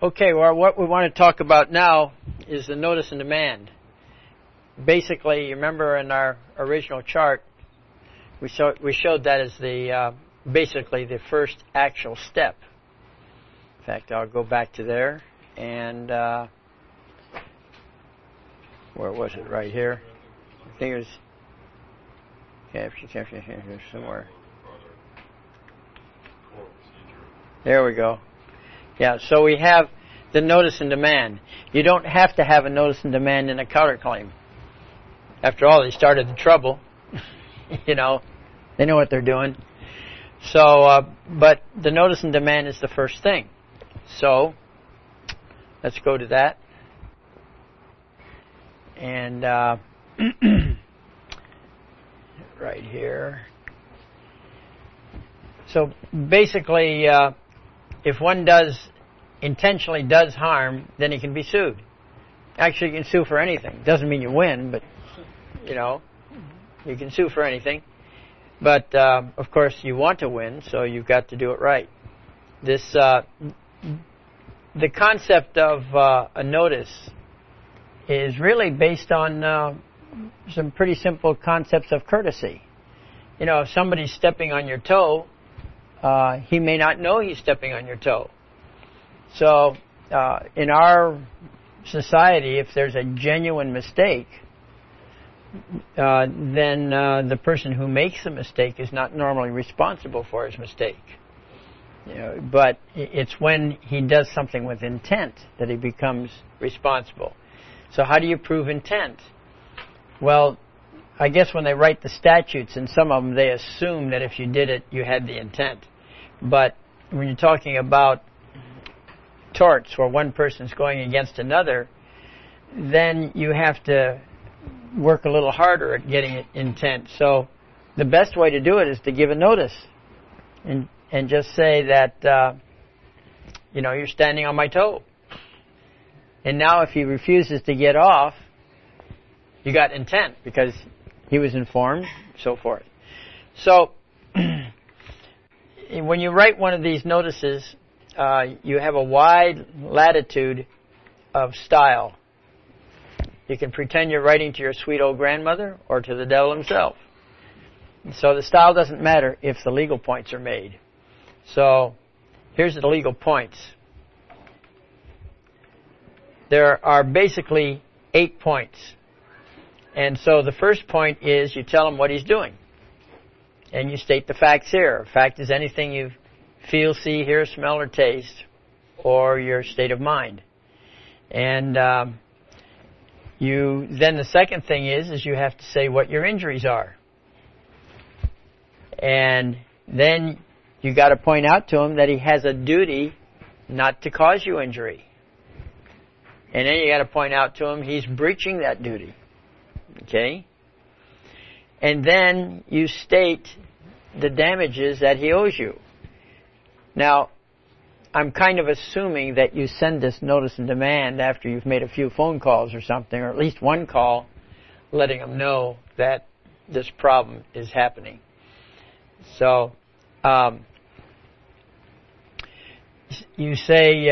Okay, well, what we want to talk about now is the notice and demand. Basically, you remember in our original chart, we showed that as the basically the first actual step. In fact, I'll go back to there, and where was it? Right here. I think it was somewhere. There we go. Yeah, so we have the notice and demand. You don't have to have a notice and demand in a counterclaim. After all, they started the trouble. You know, they know what they're doing. So, but the notice and demand is the first thing. So, let's go to that. And right here. So basically, if one intentionally does harm, then he can be sued. Actually, you can sue for anything. Doesn't mean you win, but you know, you can sue for anything. But of course, you want to win, so you've got to do it right. The concept of a notice is really based on some pretty simple concepts of courtesy. You know, if somebody's stepping on your toe, he may not know he's stepping on your toe. So, in our society, if there's a genuine mistake, then the person who makes the mistake is not normally responsible for his mistake. You know, but it's when he does something with intent that he becomes responsible. So how do you prove intent? Well, I guess when they write the statutes, in some of them, they assume that if you did it, you had the intent. But when you're talking about torts where one person's going against another, then you have to work a little harder at getting intent. So the best way to do it is to give a notice and just say that, you know, you're standing on my toe. And now if he refuses to get off, you got intent because he was informed, so forth. So when you write one of these notices, you have a wide latitude of style. You can pretend you're writing to your sweet old grandmother or to the devil himself. So the style doesn't matter if the legal points are made. So here's the legal points. There are basically 8 points. And so the first point is you tell him what he's doing. And you state the facts here. Fact is anything you feel, see, hear, smell, or taste, or your state of mind. And then the second thing is you have to say what your injuries are. And then you got to point out to him that he has a duty not to cause you injury. And then you got to point out to him he's breaching that duty. Okay? And then you state the damages that he owes you. Now, I'm kind of assuming that you send this notice and demand after you've made a few phone calls or something, or at least one call, letting them know that this problem is happening. So, you say,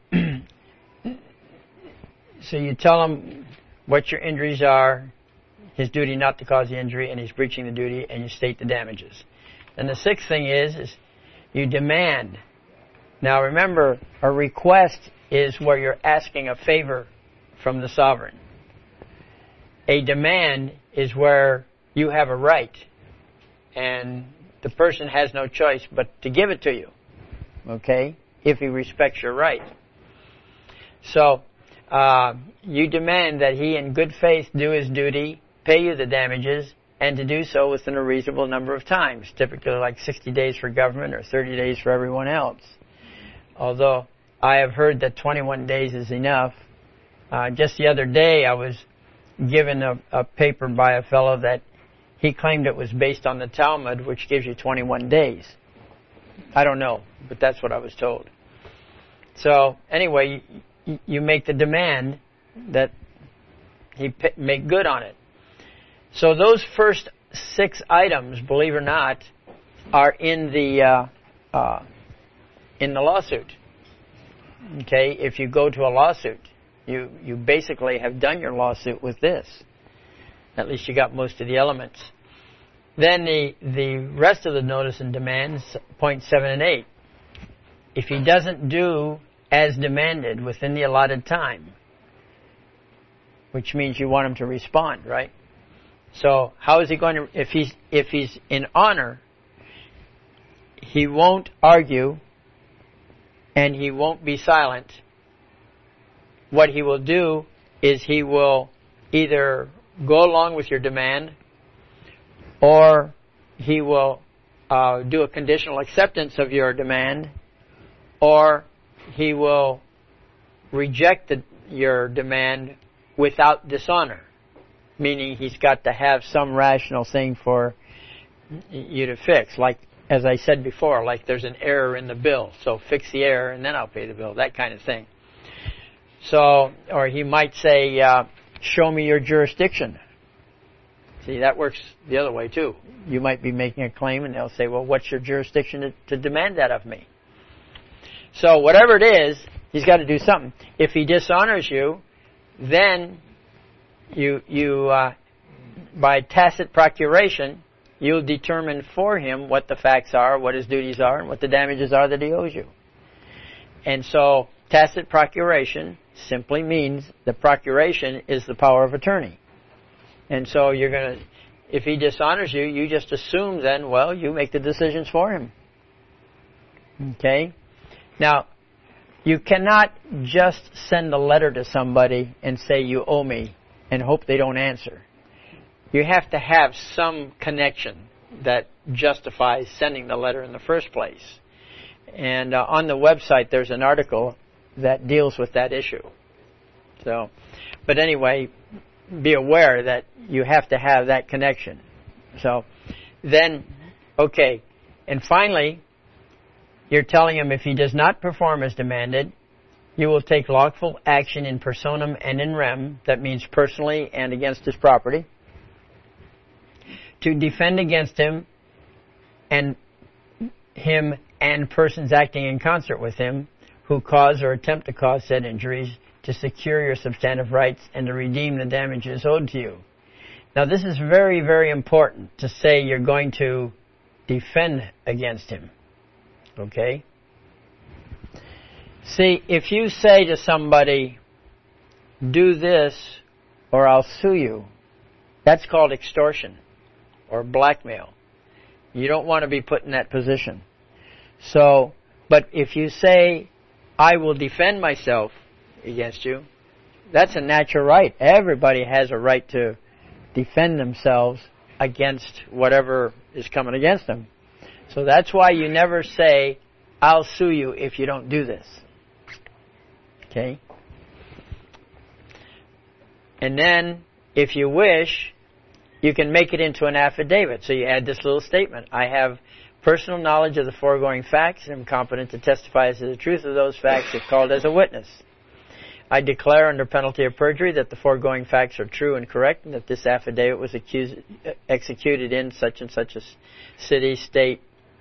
so you tell him what your injuries are, his duty not to cause the injury, and he's breaching the duty, and you state the damages. And the sixth thing is you demand. Now remember, a request is where you're asking a favor from the sovereign. A demand is where you have a right, and the person has no choice but to give it to you, okay, if he respects your right. So, you demand that he in good faith do his duty, pay you the damages, and to do so within a reasonable number of times, typically like 60 days for government or 30 days for everyone else. Although I have heard that 21 days is enough. Just the other day I was given a paper by a fellow that he claimed it was based on the Talmud, which gives you 21 days. I don't know, but that's what I was told. So anyway, you make the demand that he make good on it. So those first 6 items, believe it or not, are in the lawsuit. Okay, if you go to a lawsuit, you basically have done your lawsuit with this. At least you got most of the elements. Then the rest of the notice and demands, points 7 and 8. If he doesn't do as demanded within the allotted time, which means you want him to respond, right? So how is he going to, if he's in honor, he won't argue and he won't be silent. What he will do is he will either go along with your demand, or he will do a conditional acceptance of your demand, or he will reject your demand without dishonor, meaning he's got to have some rational thing for you to fix. Like, as I said before, like there's an error in the bill, so fix the error and then I'll pay the bill, that kind of thing. So, or he might say, show me your jurisdiction. See, that works the other way too. You might be making a claim and they'll say, well, what's your jurisdiction to demand that of me? So whatever it is, he's got to do something. If he dishonors you, then you by tacit procuration, you'll determine for him what the facts are, what his duties are, and what the damages are that he owes you. And so tacit procuration simply means the procuration is the power of attorney. And so you're going to, if he dishonors you, you just assume then, well, you make the decisions for him. Okay? Now, you cannot just send a letter to somebody and say you owe me and hope they don't answer. You have to have some connection that justifies sending the letter in the first place. And on the website there's an article that deals with that issue. So, but anyway, be aware that you have to have that connection. So, then, okay, and finally, you're telling him if he does not perform as demanded, you will take lawful action in personam and in rem, that means personally and against his property, to defend against him and persons acting in concert with him who cause or attempt to cause said injuries, to secure your substantive rights and to redeem the damages owed to you. Now this is very, very important to say you're going to defend against him. Okay? See, if you say to somebody, do this or I'll sue you, that's called extortion or blackmail. You don't want to be put in that position. So, but if you say, I will defend myself against you, that's a natural right. Everybody has a right to defend themselves against whatever is coming against them. So that's why you never say, I'll sue you if you don't do this. Okay? And then, if you wish, you can make it into an affidavit. So you add this little statement. I have personal knowledge of the foregoing facts and am competent to testify as to the truth of those facts if called as a witness. I declare under penalty of perjury that the foregoing facts are true and correct, and that this affidavit was executed in such and such a city, state,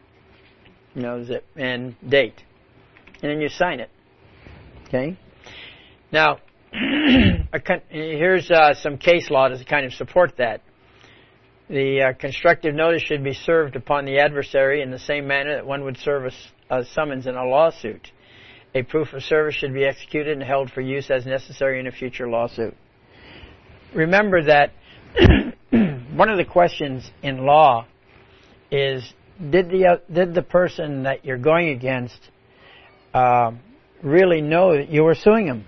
and date. And then you sign it. Okay? Now, here's some case law to kind of support that. The constructive notice should be served upon the adversary in the same manner that one would serve a summons in a lawsuit. A proof of service should be executed and held for use as necessary in a future lawsuit. Remember that one of the questions in law is, did the person that you're going against really know that you were suing him?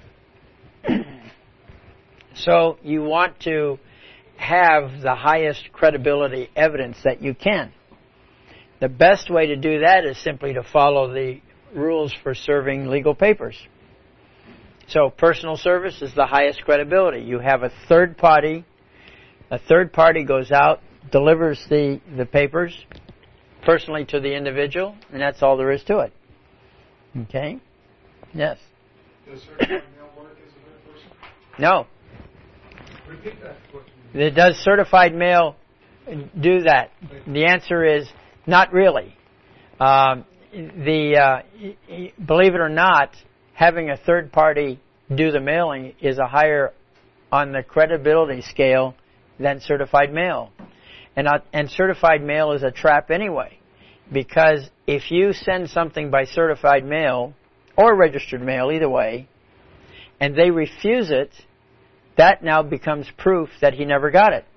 So you want to have the highest credibility evidence that you can. The best way to do that is simply to follow the rules for serving legal papers. So personal service is the highest credibility. You have a third party. A third party goes out, delivers the papers personally to the individual, and that's all there is to it. Okay? Yes? Does certified mail work as a third person? No. Repeat that question. Does certified mail do that? The answer is not really. Believe it or not, having a third party do the mailing is a higher on the credibility scale than certified mail. And certified mail is a trap anyway, because if you send something by certified mail or registered mail, either way, and they refuse it, that now becomes proof that he never got it.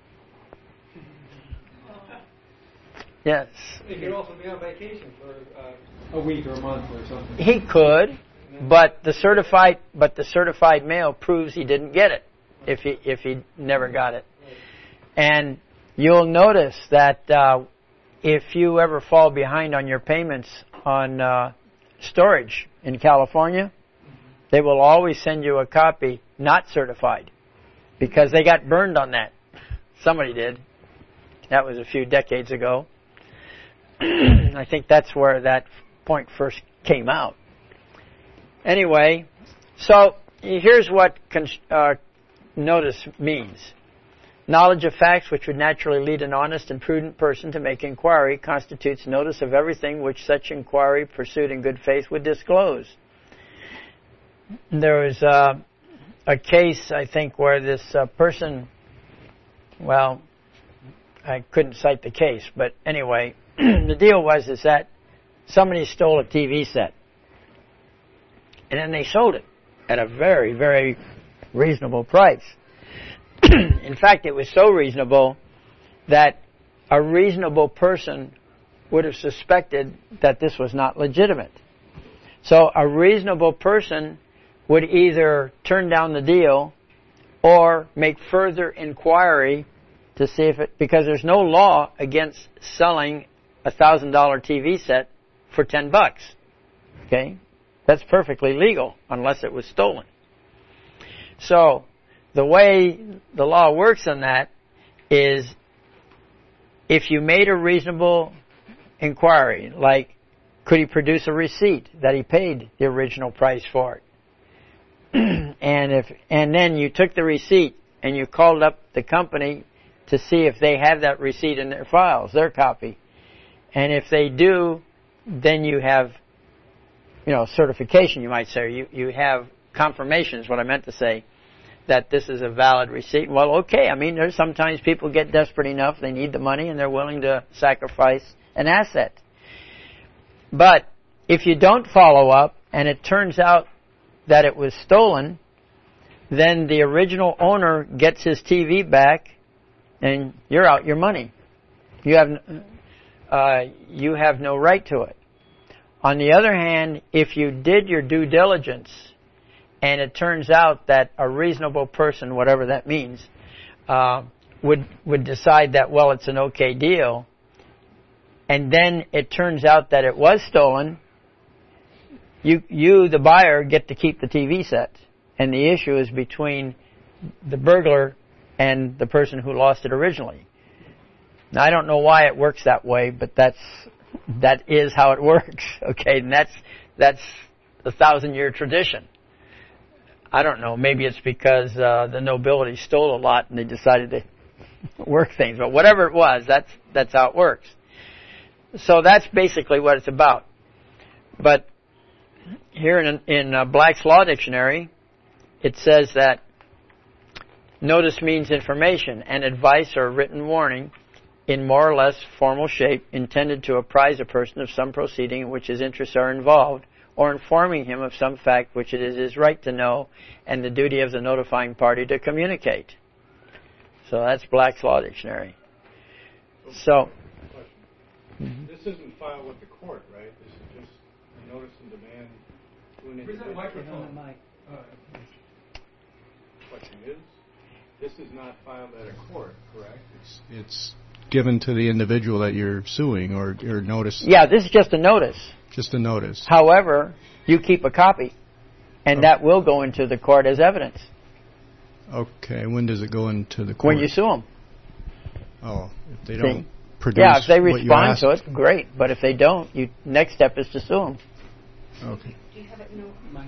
Yes. He could also be on vacation for a week or a month or something. He could, but the certified mail proves he didn't get it if he never got it. And you'll notice that if you ever fall behind on your payments on storage in California, they will always send you a copy not certified, because they got burned on that. Somebody did. That was a few decades ago. I think that's where that point first came out. Anyway, so here's what notice means. Knowledge of facts which would naturally lead an honest and prudent person to make inquiry constitutes notice of everything which such inquiry pursued in good faith would disclose. There was a case, I think, where this person, well, I couldn't cite the case, but anyway, the deal was that somebody stole a TV set, and then they sold it at a very, very reasonable price. In fact, it was so reasonable that a reasonable person would have suspected that this was not legitimate. So a reasonable person would either turn down the deal or make further inquiry to see if it, because there's no law against selling a $1,000 TV set for $10. Okay? That's perfectly legal unless it was stolen. So the way the law works on that is if you made a reasonable inquiry, like could he produce a receipt that he paid the original price for it? and then you took the receipt and you called up the company to see if they have that receipt in their files, their copy. And if they do, then you have, certification, you might say. You have confirmation is what I meant to say, that this is a valid receipt. Well, okay, there's sometimes people get desperate enough, they need the money, and they're willing to sacrifice an asset. But if you don't follow up, and it turns out that it was stolen, then the original owner gets his TV back, and you're out your money. You have no right to it. On the other hand, if you did your due diligence, and it turns out that a reasonable person, whatever that means, would decide that, well, it's an okay deal, and then it turns out that it was stolen, you, the buyer, get to keep the TV set. And the issue is between the burglar and the person who lost it originally. Now, I don't know why it works that way, but that is how it works. Okay, and that's a 1,000-year tradition. I don't know. Maybe it's because the nobility stole a lot and they decided to work things. But whatever it was, that's how it works. So that's basically what it's about. But here in Black's Law Dictionary, it says that notice means information and advice or written warning in more or less formal shape intended to apprise a person of some proceeding in which his interests are involved, or informing him of some fact which it is his right to know and the duty of the notifying party to communicate. So that's Black's Law Dictionary. So, this isn't filed with the court, right? This is just a notice and demand to an individual. Microphone. Question is, this is not filed at a court, correct? It's given to the individual that you're suing or notice. Yeah, this is just a notice. Just a notice. However, you keep a copy, and that will go into the court as evidence. Okay, when does it go into the court? When you sue them. Oh, if they don't produce. Yeah, if they what you respond asked. to it, great. But if they don't, next step is to sue them. Okay. Do you have it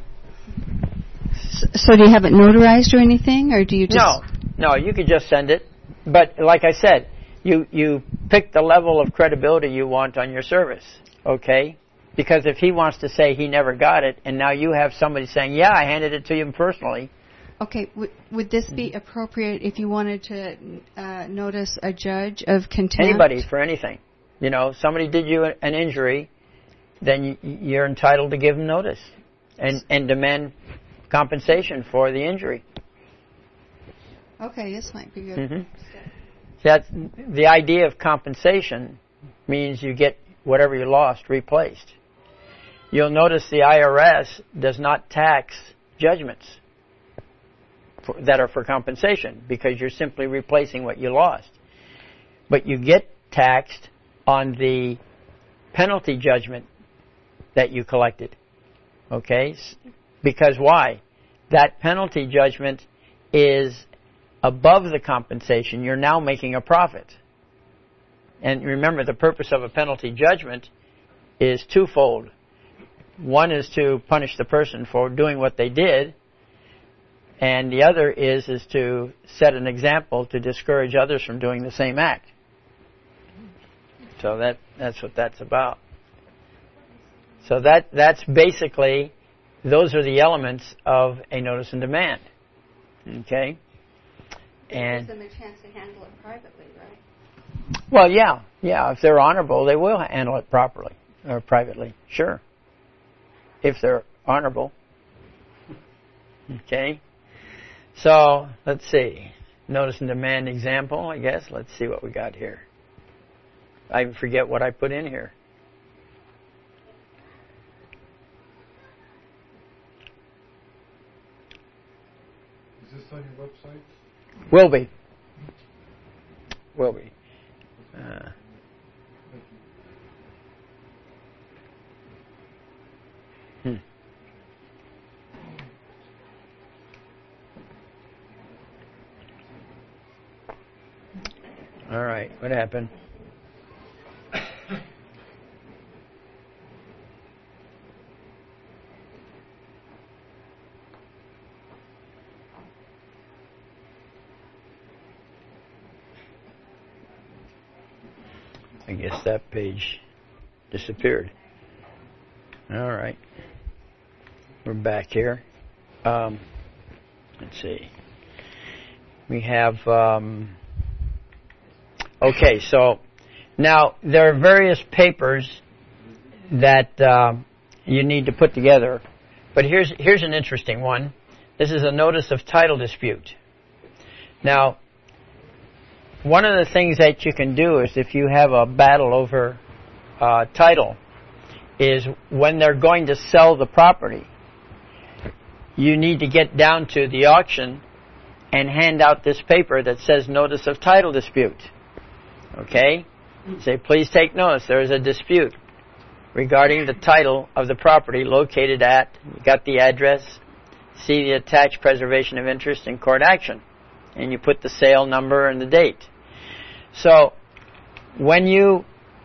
So do you have it notarized or anything, or do you just... No, you could just send it. But like I said, you pick the level of credibility you want on your service, okay? Because if he wants to say he never got it, and now you have somebody saying, yeah, I handed it to you personally. Okay, would this be appropriate if you wanted to notice a judge of contempt? Anybody for anything. You know, somebody did you an injury, then you're entitled to give them notice and demand compensation for the injury. Okay, this might be good. Mm-hmm. That's the idea of compensation means you get whatever you lost replaced. You'll notice the IRS does not tax judgments that are for compensation because you're simply replacing what you lost. But you get taxed on the penalty judgment that you collected. Okay? Because why? That penalty judgment is above the compensation. You're now making a profit. And remember, the purpose of a penalty judgment is twofold. One is to punish the person for doing what they did, and the other is to set an example to discourage others from doing the same act. So that's what that's about. So that's basically, those are the elements of a notice and demand. Okay? And gives them a chance to handle it privately, right? Well, yeah. If they're honorable, they will handle it properly or privately. Sure. If they're honorable. Okay. So let's see. Notice and demand example, I guess. Let's see what we got here. I forget what I put in here. Is this on your website? Will be. All right, what happened? I guess that page disappeared. All right. We're back here. Let's see. We have... okay, so now there are various papers that you need to put together. But here's an interesting one. This is a notice of title dispute. Now, one of the things that you can do is if you have a battle over title, is when they're going to sell the property, you need to get down to the auction and hand out this paper that says Notice of Title Dispute. Okay? Say, please take notice, there is a dispute regarding the title of the property located at, you got the address, see the attached preservation of interest in court action. And you put the sale number and the date. So, when you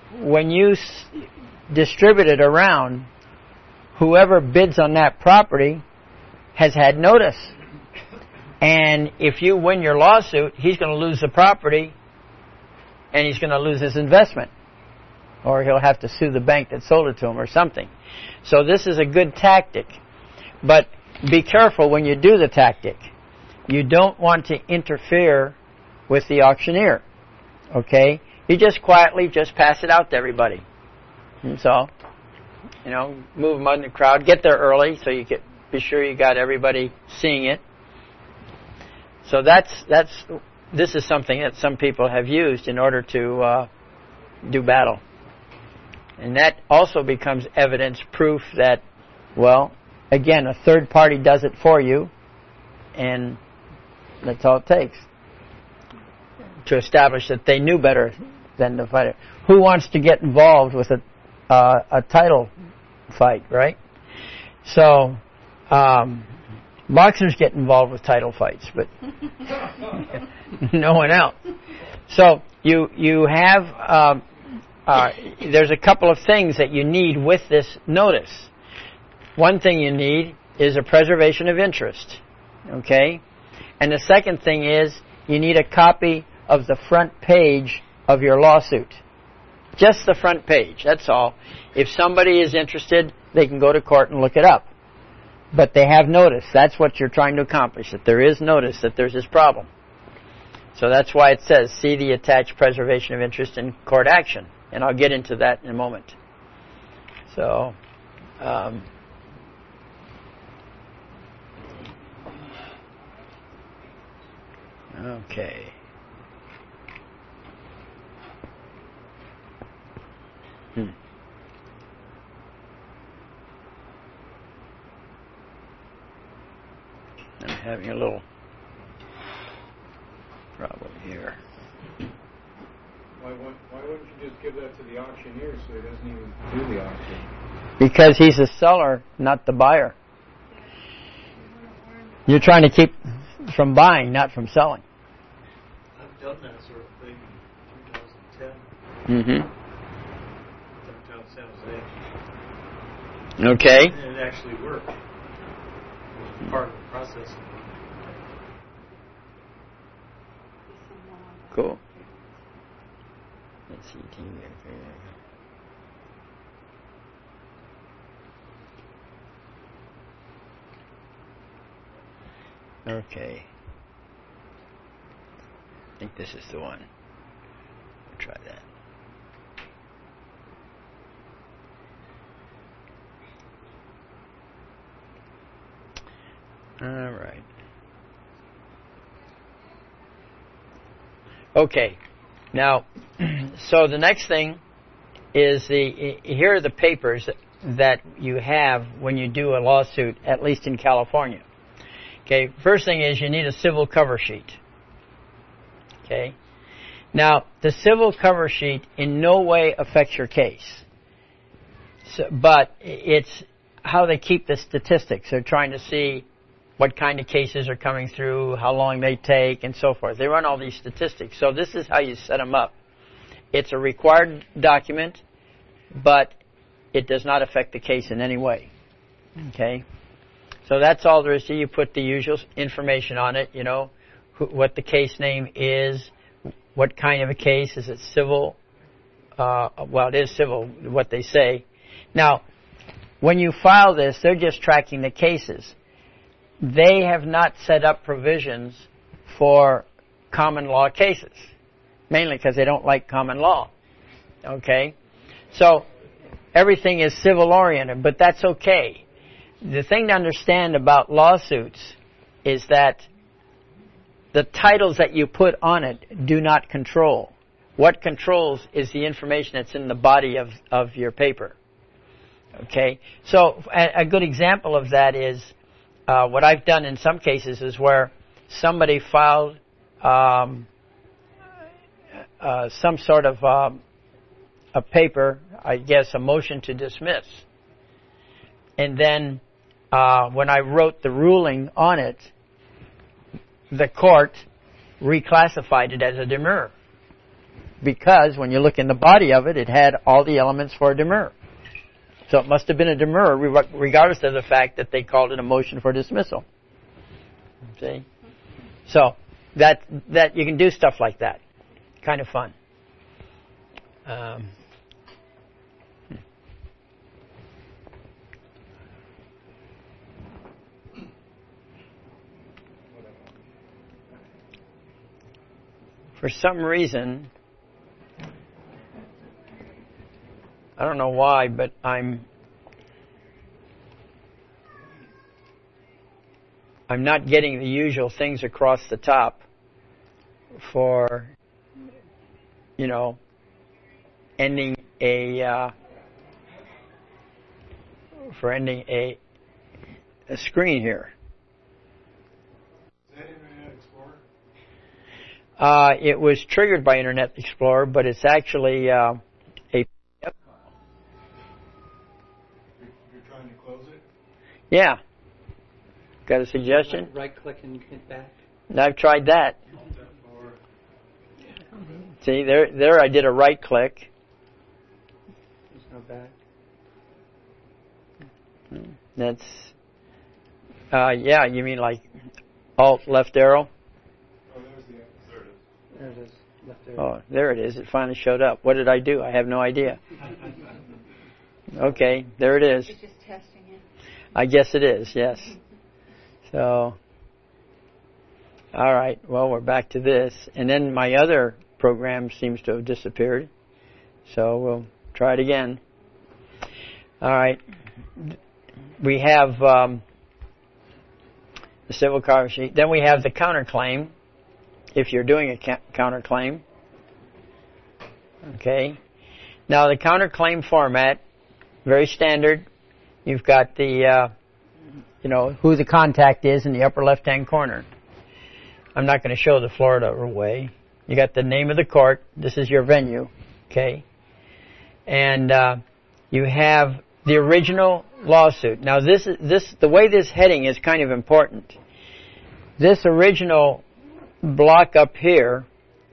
distribute it around, whoever bids on that property has had notice. And if you win your lawsuit, he's going to lose the property and he's going to lose his investment. Or he'll have to sue the bank that sold it to him or something. So this is a good tactic. But be careful when you do the tactic. You don't want to interfere with the auctioneer. Okay? You just quietly just pass it out to everybody. And so, move them out in the crowd. Get there early so you be sure you got everybody seeing it. So this is something that some people have used in order to do battle. And that also becomes evidence, proof that, well, again, a third party does it for you, and that's all it takes to establish that they knew better than the fighter. Who wants to get involved with a title fight, right? So, boxers get involved with title fights, but no one else. So you have there's a couple of things that you need with this notice. One thing you need is a preservation of interest, okay? And the second thing is you need a copy of the front page of your lawsuit. Just the front page, that's all. If somebody is interested, they can go to court and look it up. But they have notice. That's what you're trying to accomplish, that there is notice that there's this problem. So that's why it says, see the attached preservation of interest in court action. And I'll get into that in a moment. So, okay. I'm having a little problem here. Why wouldn't you just give that to the auctioneer so he doesn't even do the auction? Because he's a seller, not the buyer. You're trying to keep from buying, not from selling. I've done that sort of thing in 2010. Mm-hmm. Downtown San Jose. Okay. And it actually worked. It was part of the process. Cool. Let's see. Okay. I think this is the one. We'll try that. All right. Okay. Now, so the next thing is here are the papers that you have when you do a lawsuit, at least in California. Okay, first thing is you need a civil cover sheet. Okay. Now, the civil cover sheet in no way affects your case. But it's how they keep the statistics. They're trying to see what kind of cases are coming through, how long they take, and so forth. They run all these statistics. So this is how you set them up. It's a required document, but it does not affect the case in any way. Okay? So that's all there is to it. You put the usual information on it, what the case name is, what kind of a case. Is it civil? Well, it is civil, what they say. Now, when you file this, they're just tracking the cases. They have not set up provisions for common law cases, mainly because they don't like common law. Okay? So, everything is civil oriented, but that's okay. The thing to understand about lawsuits is that the titles that you put on it do not control. What controls is the information that's in the body of your paper. Okay? So, a good example of that is what I've done in some cases is where somebody filed some sort of a paper, I guess a motion to dismiss. And then when I wrote the ruling on it, the court reclassified it as a demurrer. Because when you look in the body of it, it had all the elements for a demurrer. So it must have been a demurrer, regardless of the fact that they called it a motion for dismissal. See? So that you can do stuff like that. Kind of fun. For some reason, I don't know why, but I'm not getting the usual things across the top for, ending a screen here. Is that Internet Explorer? It was triggered by Internet Explorer, but it's actually a You're trying to close it? Yeah. Got a suggestion? Right click and hit back. I've tried that. See, there I did a right click. There's no back. That's, you mean like Alt left arrow? Oh, there's the there it is. There it is. Oh, there it is. It finally showed up. What did I do? I have no idea. Okay, there it is. It's just testing it. I guess it is, yes. So, all right, well, we're back to this. And then my other program seems to have disappeared. So we'll try it again. All right. We have the civil cover sheet. Then we have the counterclaim, if you're doing a counterclaim. Okay. Now the counterclaim format, very standard. You've got the, who the contact is in the upper left-hand corner. I'm not going to show the Florida way. You got the name of the court. This is your venue. Okay. And you have the original lawsuit. Now the way this heading is kind of important. This original block up here,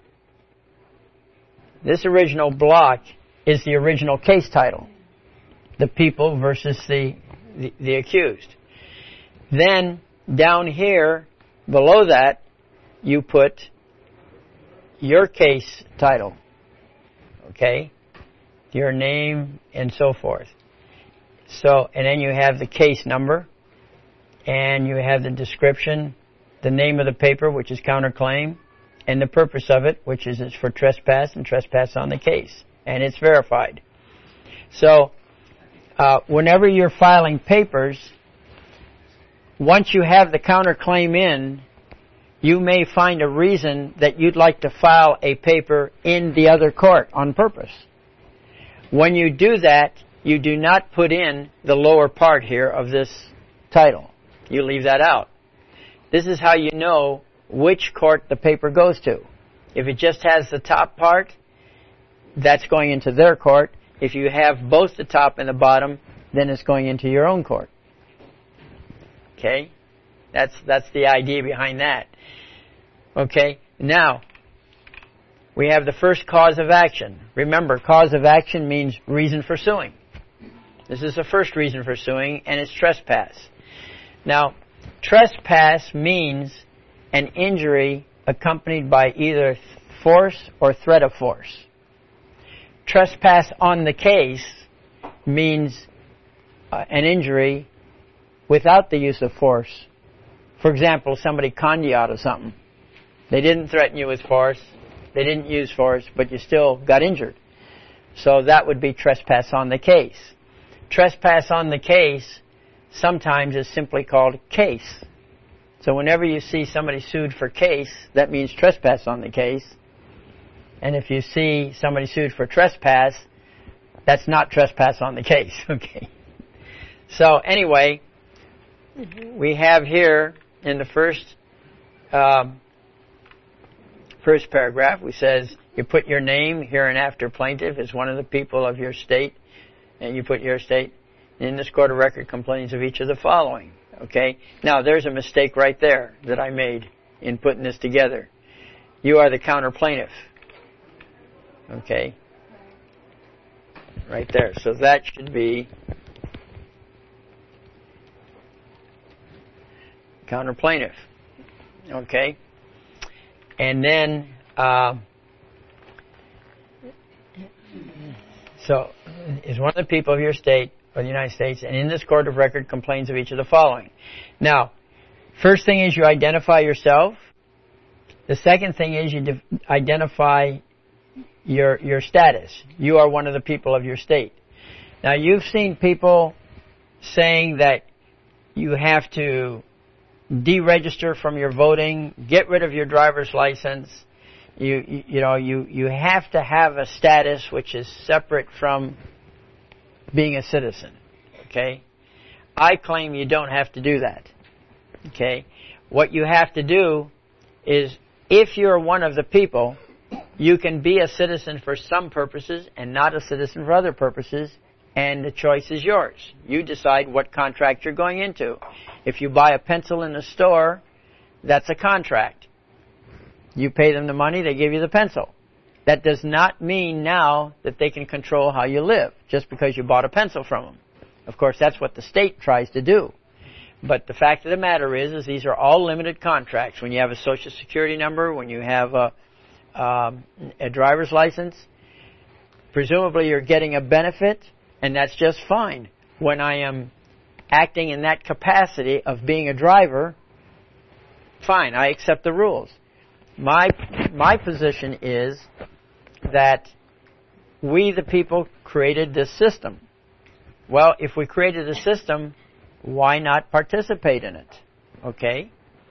this original block is the original case title. The people versus the accused. Then down here, below that, you put your case title. Okay? Your name and so forth. So, and then you have the case number, and you have the description, the name of the paper, which is counterclaim, and the purpose of it, which is it's for trespass and trespass on the case. And it's verified. So, whenever you're filing papers, once you have the counterclaim in, you may find a reason that you'd like to file a paper in the other court on purpose. When you do that, you do not put in the lower part here of this title. You leave that out. This is how you know which court the paper goes to. If it just has the top part, that's going into their court. If you have both the top and the bottom, then it's going into your own court. Okay? That's the idea behind that. Okay? Now, we have the first cause of action. Remember, cause of action means reason for suing. This is the first reason for suing, and it's trespass. Now, trespass means an injury accompanied by either force or threat of force. Trespass on the case means an injury without the use of force. For example, somebody conned you out of something. They didn't threaten you with force. They didn't use force, but you still got injured. So that would be trespass on the case. Trespass on the case sometimes is simply called case. So whenever you see somebody sued for case, that means trespass on the case. And if you see somebody sued for trespass, that's not trespass on the case. Okay. So anyway, we have here in the first paragraph, we says you put your name here and after plaintiff is one of the people of your state, and you put your state. In this court of record complains of each of the following. Okay. Now there's a mistake right there that I made in putting this together. You are the counter plaintiff. Okay. Right there. So that should be counter plaintiff. Okay. And then, so is one of the people of your state or the United States, and in this court of record complains of each of the following. Now, first thing is you identify yourself. The second thing is you identify your status. You are one of the people of your state. Now, you've seen people saying that you have to deregister from your voting, get rid of your driver's license. You have to have a status which is separate from being a citizen. Okay? I claim you don't have to do that. Okay? What you have to do is, if you're one of the people, you can be a citizen for some purposes and not a citizen for other purposes, and the choice is yours. You decide what contract you're going into. If you buy a pencil in a store, that's a contract. You pay them the money, they give you the pencil. That does not mean now that they can control how you live, just because you bought a pencil from them. Of course, that's what the state tries to do. But the fact of the matter is these are all limited contracts. When you have a Social Security number, when you have a a driver's license, presumably you're getting a benefit, and that's just fine. When I am acting in that capacity of being a driver, fine, I accept the rules. My position is that we, the people, created this system. Well, if we created a system, why not participate in it? Okay?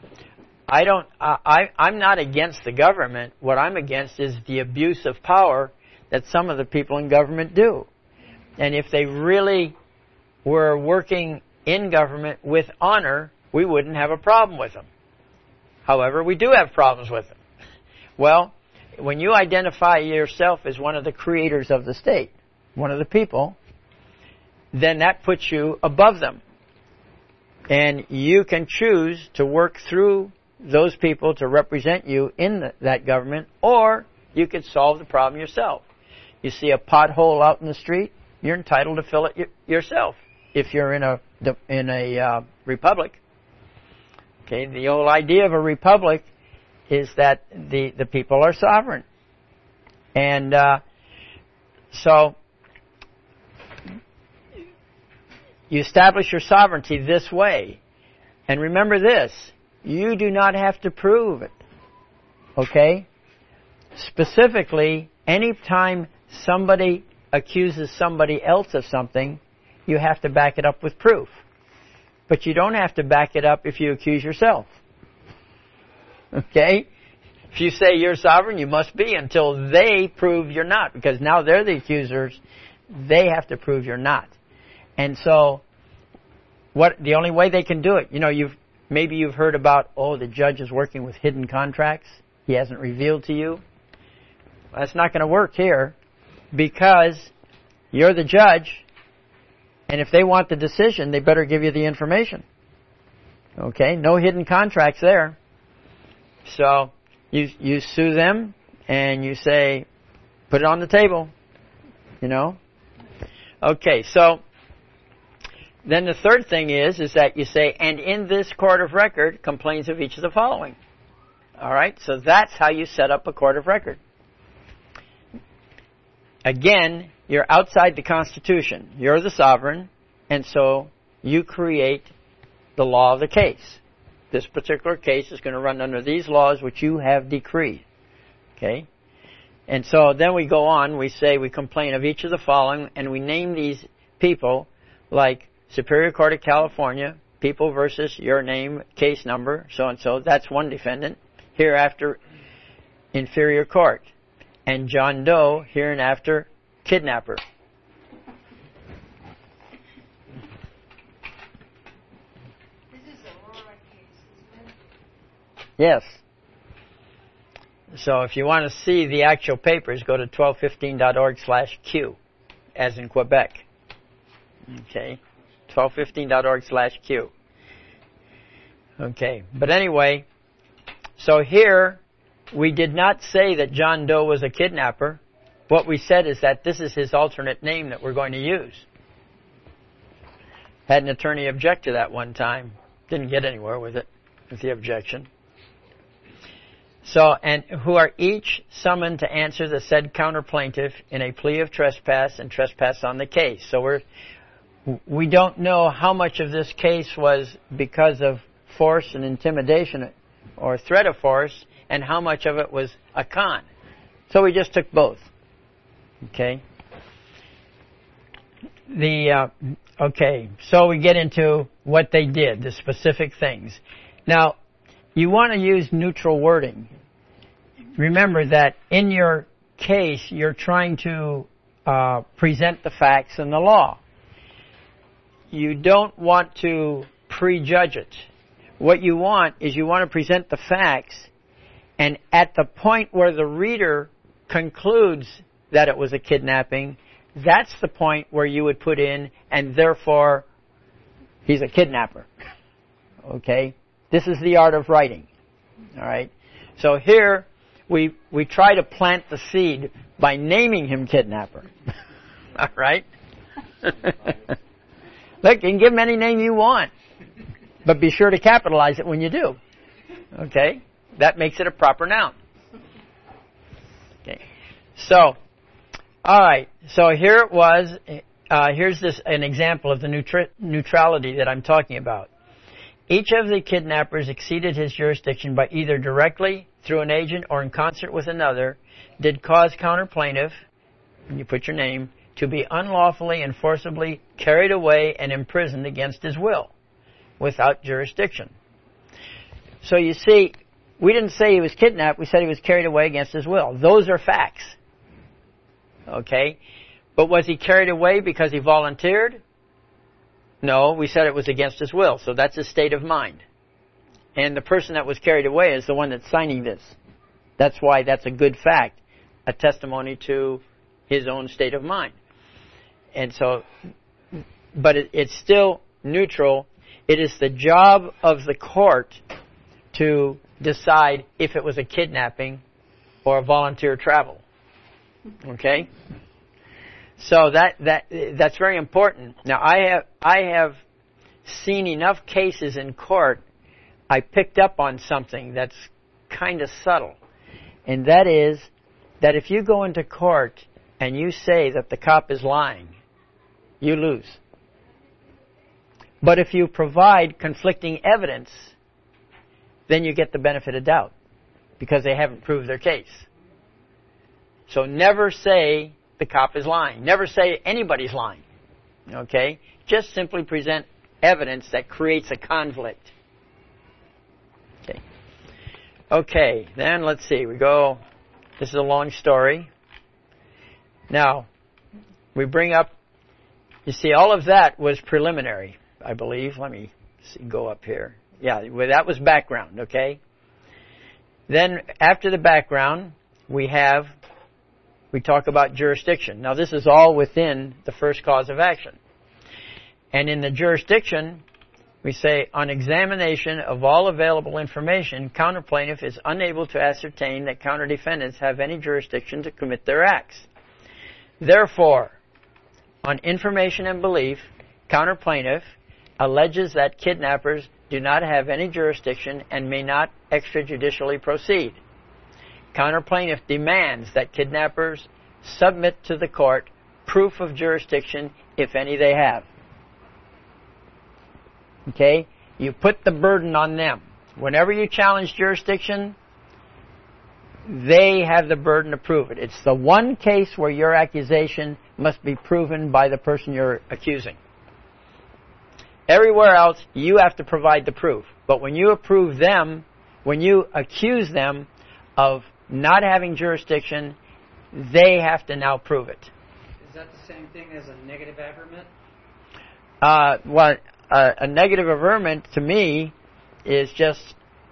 I'm not against the government. What I'm against is the abuse of power that some of the people in government do. And if they really were working in government with honor, we wouldn't have a problem with them. However, we do have problems with them. Well, when you identify yourself as one of the creators of the state, one of the people, then that puts you above them. And you can choose to work through those people to represent you in that government, or you could solve the problem yourself. You see a pothole out in the street, you're entitled to fill it yourself if you're in a republic. Okay, the whole idea of a republic is that the people are sovereign. And so you establish your sovereignty this way. And remember this, you do not have to prove it. Okay? Specifically, any time somebody accuses somebody else of something, you have to back it up with proof. But you don't have to back it up if you accuse yourself. Okay? If you say you're sovereign, you must be until they prove you're not. Because now they're the accusers. They have to prove you're not. And so, the only way they can do it, maybe you've heard about, the judge is working with hidden contracts. He hasn't revealed to you. Well, that's not going to work here because you're the judge. And if they want the decision, they better give you the information. Okay? No hidden contracts there. So, you sue them and you say, put it on the table. Okay, so then the third thing is that you say, and in this court of record complains of each of the following. All right, so that's how you set up a court of record. Again, you're outside the Constitution. You're the sovereign, and so you create the law of the case. This particular case is going to run under these laws which you have decreed. Okay? And so then we go on, we say we complain of each of the following, and we name these people like Superior Court of California, people versus your name, case number, so-and-so. That's one defendant. Hereafter, Inferior Court. And John Doe, hereinafter, kidnapper. This is a Aurora case, isn't it? Yes. So if you want to see the actual papers, go to 1215.org/Q, as in Quebec. Okay. 1215.org/Q. Okay. But anyway, so here, we did not say that John Doe was a kidnapper. What we said is that this is his alternate name that we're going to use. Had an attorney object to that one time. Didn't get anywhere with it, with the objection. So, and who are each summoned to answer the said counter-plaintiff in a plea of trespass and trespass on the case. So we don't know how much of this case was because of force and intimidation or threat of force, and how much of it was a con. So we just took both. Okay? Okay, so we get into what they did, the specific things. Now, you want to use neutral wording. Remember that in your case, you're trying to present the facts and the law. You don't want to prejudge it. What you want is you want to present the facts, and at the point where the reader concludes that it was a kidnapping, that's the point where you would put in, and therefore, he's a kidnapper. Okay? This is the art of writing. All right? So here, we try to plant the seed by naming him kidnapper. All right? Look, you can give him any name you want, but be sure to capitalize it when you do. Okay? That makes it a proper noun. So, all right. So here it was. Here's an example of the neutrality that I'm talking about. Each of the kidnappers exceeded his jurisdiction by either directly, through an agent, or in concert with another, did cause counter-plaintiff, and you put your name, to be unlawfully and forcibly carried away and imprisoned against his will, without jurisdiction. So you see, we didn't say he was kidnapped, we said he was carried away against his will. Those are facts. Okay? But was he carried away because he volunteered? No, we said it was against his will, so that's his state of mind. And the person that was carried away is the one that's signing this. That's why that's a good fact, a testimony to his own state of mind. And so, but it's still neutral. It is the job of the court to decide if it was a kidnapping or a volunteer travel. Okay? So that's very important. Now I have seen enough cases in court. I picked up on something that's kind of subtle, and that is that if you go into court and you say that the cop is lying, you lose. But if you provide conflicting evidence, then you get the benefit of doubt because they haven't proved their case. So never say the cop is lying. Never say anybody's lying. Okay? Just simply present evidence that creates a conflict. Okay. Okay, then let's see. We go, this is a long story. Now, we bring up, you see, all of that was preliminary, I believe. Let me see, go up here. Yeah, well, that was background, okay? Then, after the background, we talk about jurisdiction. Now, this is all within the first cause of action. And in the jurisdiction, we say, on examination of all available information, counterplaintiff is unable to ascertain that counterdefendants have any jurisdiction to commit their acts. Therefore, on information and belief, counterplaintiff alleges that kidnappers do not have any jurisdiction and may not extrajudicially proceed. Counterplaintiff demands that kidnappers submit to the court proof of jurisdiction, if any they have. Okay? You put the burden on them. Whenever you challenge jurisdiction, they have the burden to prove it. It's the one case where your accusation must be proven by the person you're accusing. Everywhere else, you have to provide the proof. But when you accuse them of not having jurisdiction, they have to now prove it. Is that the same thing as a negative averment? A negative averment to me is just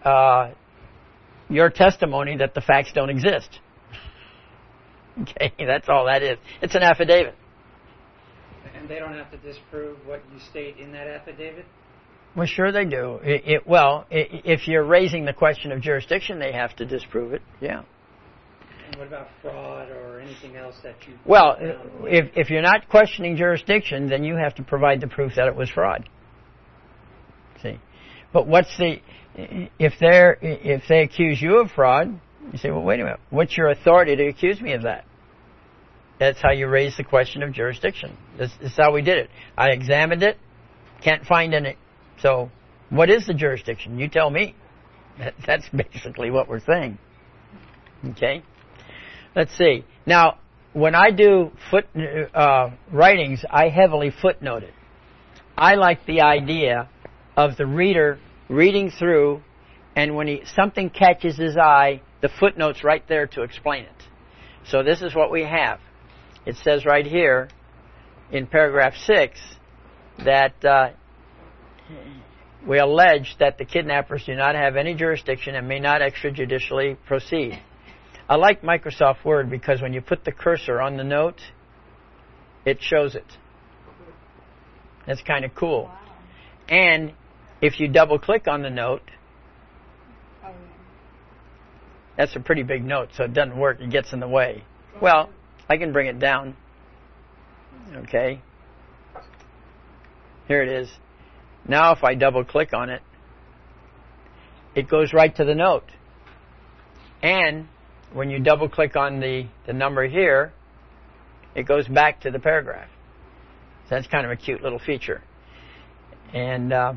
your testimony that the facts don't exist. Okay, that's all that is. It's an affidavit. And they don't have to disprove what you state in that affidavit? Well, sure they do. If you're raising the question of jurisdiction, they have to disprove it. Yeah. And what about fraud or anything else that you... Well, if you're not questioning jurisdiction, then you have to provide the proof that it was fraud. See? But if they accuse you of fraud, you say, well, wait a minute, what's your authority to accuse me of that? That's how you raise the question of jurisdiction. This is how we did it. I examined it, can't find any. So, what is the jurisdiction? You tell me. That's basically what we're saying. Okay? Let's see. Now, when I do writings, I heavily footnote it. I like the idea of the reader reading through, and when something catches his eye, the footnote's right there to explain it. So this is what we have. It says right here in paragraph 6 that we allege that the kidnappers do not have any jurisdiction and may not extrajudicially proceed. I like Microsoft Word because when you put the cursor on the note, it shows it. That's kind of cool. Wow. And if you double click on the note, that's a pretty big note, so it doesn't work. It gets in the way. Well, I can bring it down. Okay. Here it is. Now if I double click on it, it goes right to the note. And when you double click on the number here, it goes back to the paragraph. So that's kind of a cute little feature. And I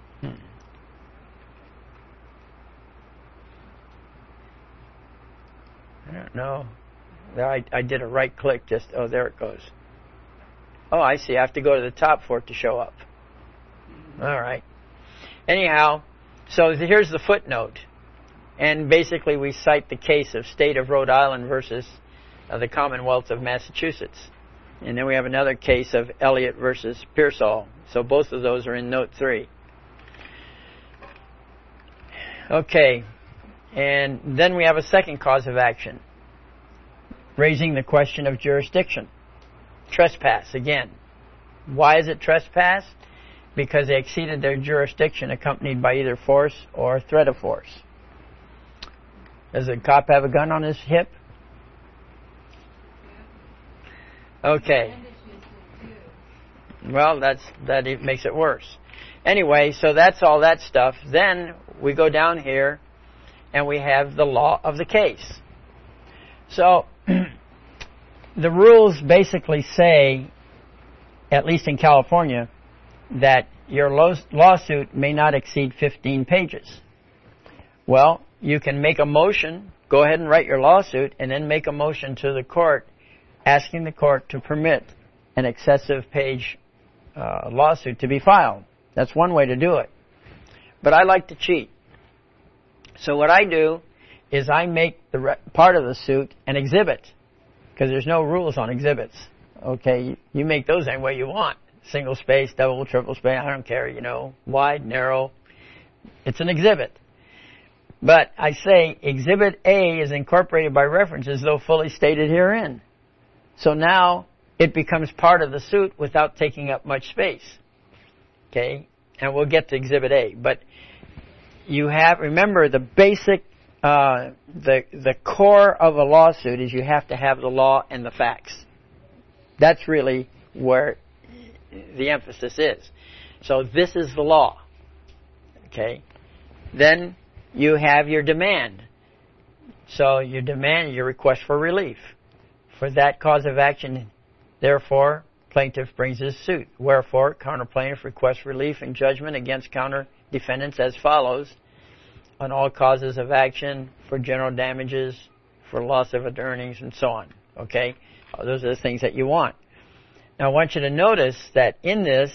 don't know. I did a right click just, oh, there it goes. Oh, I see. I have to go to the top for it to show up. All right. Anyhow, so here's the footnote. And basically we cite the case of State of Rhode Island versus the Commonwealth of Massachusetts. And then we have another case of Elliott versus Pearsall. So both of those are in Note 3. Okay. And then we have a second cause of action, raising the question of jurisdiction. Trespass, again. Why is it trespass? Because they exceeded their jurisdiction accompanied by either force or threat of force. Does the cop have a gun on his hip? Okay. Well, that makes it worse. Anyway, so that's all that stuff. Then we go down here and we have the law of the case. So the rules basically say, at least in California, that your lawsuit may not exceed 15 pages. Well, you can make a motion, go ahead and write your lawsuit, and then make a motion to the court asking the court to permit an excessive page lawsuit to be filed. That's one way to do it. But I like to cheat. So what I do is I make the part of the suit an exhibit, because there's no rules on exhibits. Okay, you make those any way you want. Single space, double, triple space, I don't care, wide, narrow. It's an exhibit. But I say Exhibit A is incorporated by reference as though fully stated herein. So now it becomes part of the suit without taking up much space. Okay? And we'll get to Exhibit A. But you have, remember, the basic, the core of a lawsuit is you have to have the law and the facts. That's really where the emphasis is. So this is the law. Okay? Then you have your demand. So you demand your request for relief. For that cause of action, therefore, plaintiff brings his suit. Wherefore, counterplaintiff requests relief and judgment against counter defendants as follows: on all causes of action, for general damages, for loss of earnings, and so on. Okay? Those are the things that you want. Now, I want you to notice that in this,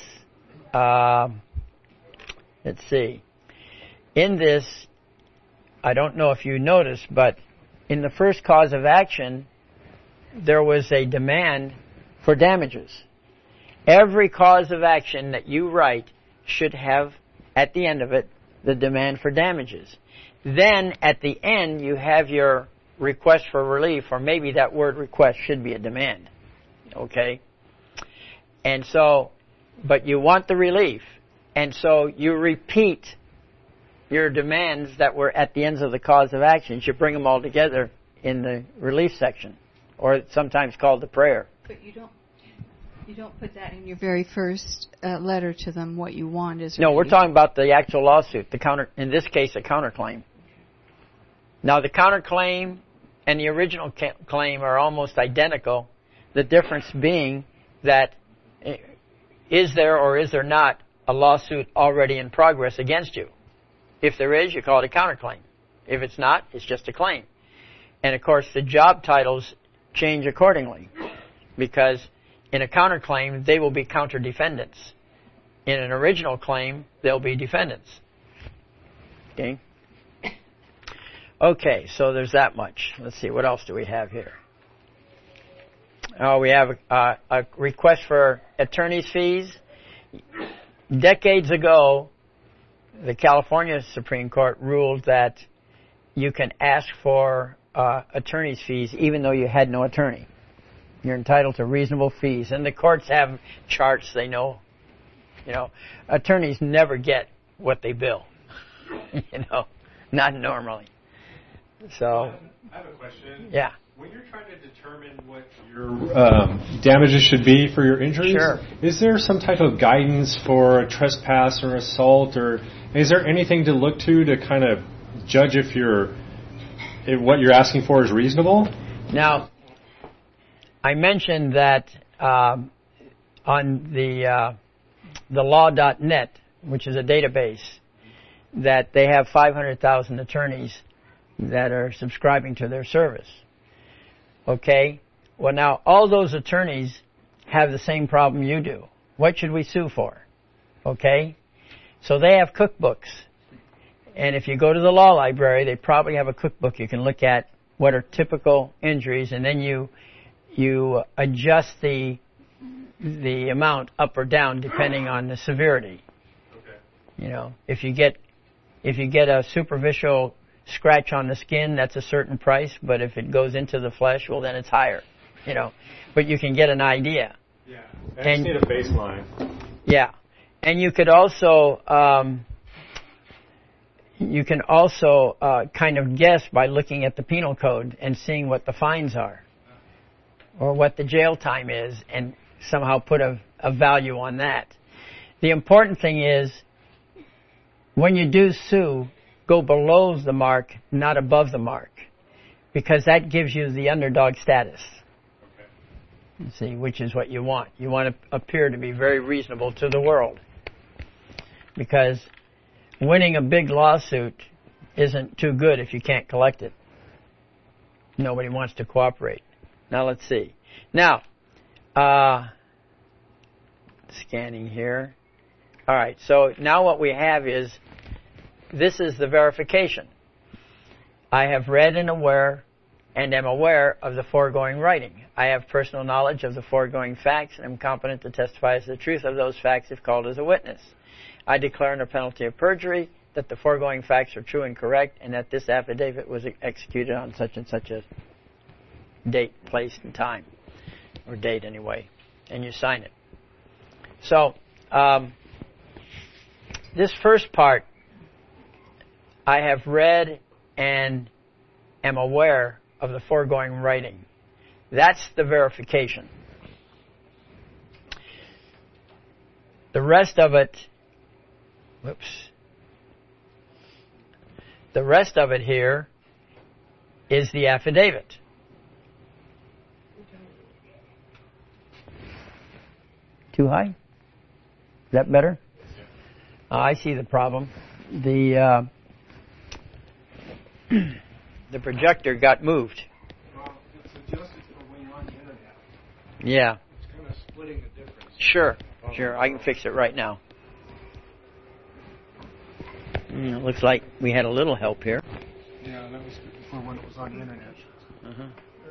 let's see, in this, I don't know if you noticed, but in the first cause of action, there was a demand for damages. Every cause of action that you write should have, at the end of it, the demand for damages. Then, at the end, you have your request for relief, or maybe that word request should be a demand. Okay? And so, but you want the relief. And so you repeat your demands that were at the ends of the cause of action. You bring them all together in the relief section, or it's sometimes called the prayer. But you don't put that in your very first letter to them, what you want is... No, we're talking about the actual lawsuit, in this case, a counterclaim. Now, the counterclaim and the original claim are almost identical, the difference being that is there or is there not a lawsuit already in progress against you? If there is, you call it a counterclaim. If it's not, it's just a claim. And, of course, the job titles change accordingly, because in a counterclaim, they will be counter-defendants. In an original claim, they'll be defendants. Okay? Okay, so there's that much. Let's see, what else do we have here? We have a request for attorney's fees. Decades ago, the California Supreme Court ruled that you can ask for attorney's fees even though you had no attorney. You're entitled to reasonable fees. And the courts have charts, they know. Attorneys never get what they bill. Not normally. So, I have a question. Yeah. When you're trying to determine what your damages should be for your injuries, sure. Is there some type of guidance for a trespass or assault, or is there anything to look to kind of judge if you're what you're asking for is reasonable? Now, I mentioned that on the law.net, which is a database, that they have 500,000 attorneys that are subscribing to their service. Okay? Well, now, all those attorneys have the same problem you do. What should we sue for? Okay? So they have cookbooks. And if you go to the law library, they probably have a cookbook you can look at what are typical injuries, and then you adjust the amount up or down depending on the severity. Okay. You know, if you get a superficial scratch on the skin, that's a certain price, but if it goes into the flesh, well, then it's higher. You know, but you can get an idea. Yeah. I just need a baseline. Yeah, and you could also kind of guess by looking at the penal code and seeing what the fines are, or what the jail time is, and somehow put a value on that. The important thing is, when you do sue, go below the mark, not above the mark, because that gives you the underdog status. You see, which is what you want. You want to appear to be very reasonable to the world, because winning a big lawsuit isn't too good if you can't collect it. Nobody wants to cooperate. Now let's see. Now, scanning here. All right, so now what we have is, this is the verification. I have read and am aware of the foregoing writing. I have personal knowledge of the foregoing facts and am competent to testify as to the truth of those facts if called as a witness. I declare under penalty of perjury that the foregoing facts are true and correct, and that this affidavit was executed on such and such a date, place, and time. Or date, anyway. And you sign it. So, this first part, I have read and am aware of the foregoing writing. That's the verification. The rest of it, the rest of it here is the affidavit. Too high? Is that better? I see the problem. The projector got moved. Well, it's adjusted for when you're on the internet. Yeah. It's kind of splitting the difference. Sure. I can fix it right now. It looks like we had a little help here. Yeah, that was before when it was on the internet. Uh-huh.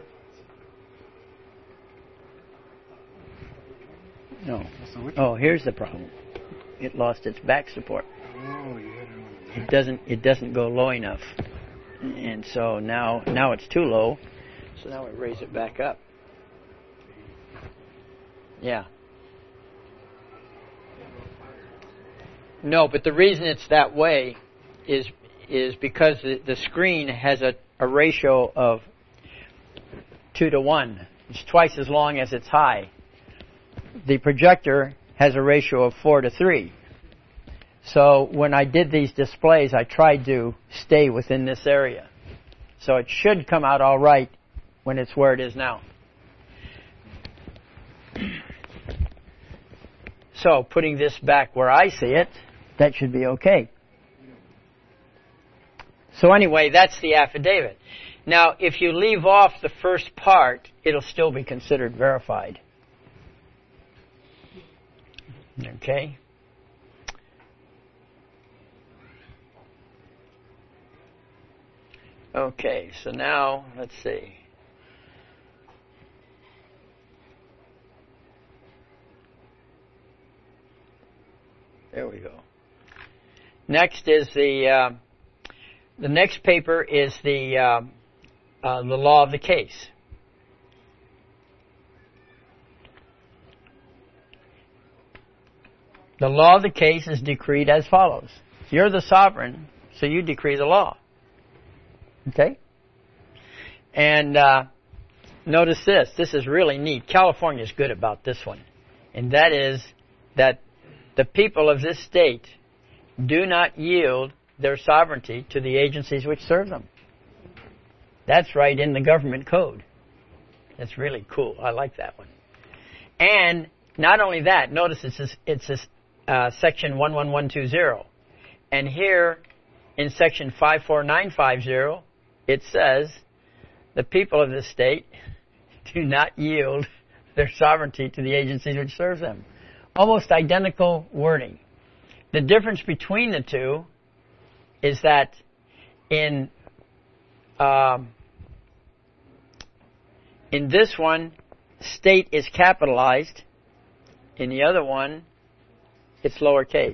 No. Oh, here's the problem. It lost its back support. Oh, you had it on. It doesn't go low enough. And so now it's too low. So now we raise it back up. Yeah. No, but the reason it's that way is because the screen has a ratio of 2 to 1. It's twice as long as it's high. The projector has a ratio of 4 to 3. So when I did these displays, I tried to stay within this area. So it should come out all right when it's where it is now. So putting this back where I see it, that should be okay. So anyway, that's the affidavit. Now, if you leave off the first part, it'll still be considered verified. Okay? Okay, so now, let's see. There we go. Next is the next paper is the law of the case. The law of the case is decreed as follows. You're the sovereign, so you decree the law. Okay? And notice this. This is really neat. California is good about this one. And that is that the people of this state do not yield their sovereignty to the agencies which serve them. That's right in the government code. That's really cool. I like that one. And not only that, notice it's section 11120. And here in section 54950, it says the people of this state do not yield their sovereignty to the agencies which serve them. Almost identical wording. The difference between the two is that in this one, state is capitalized. In the other one, it's lowercase.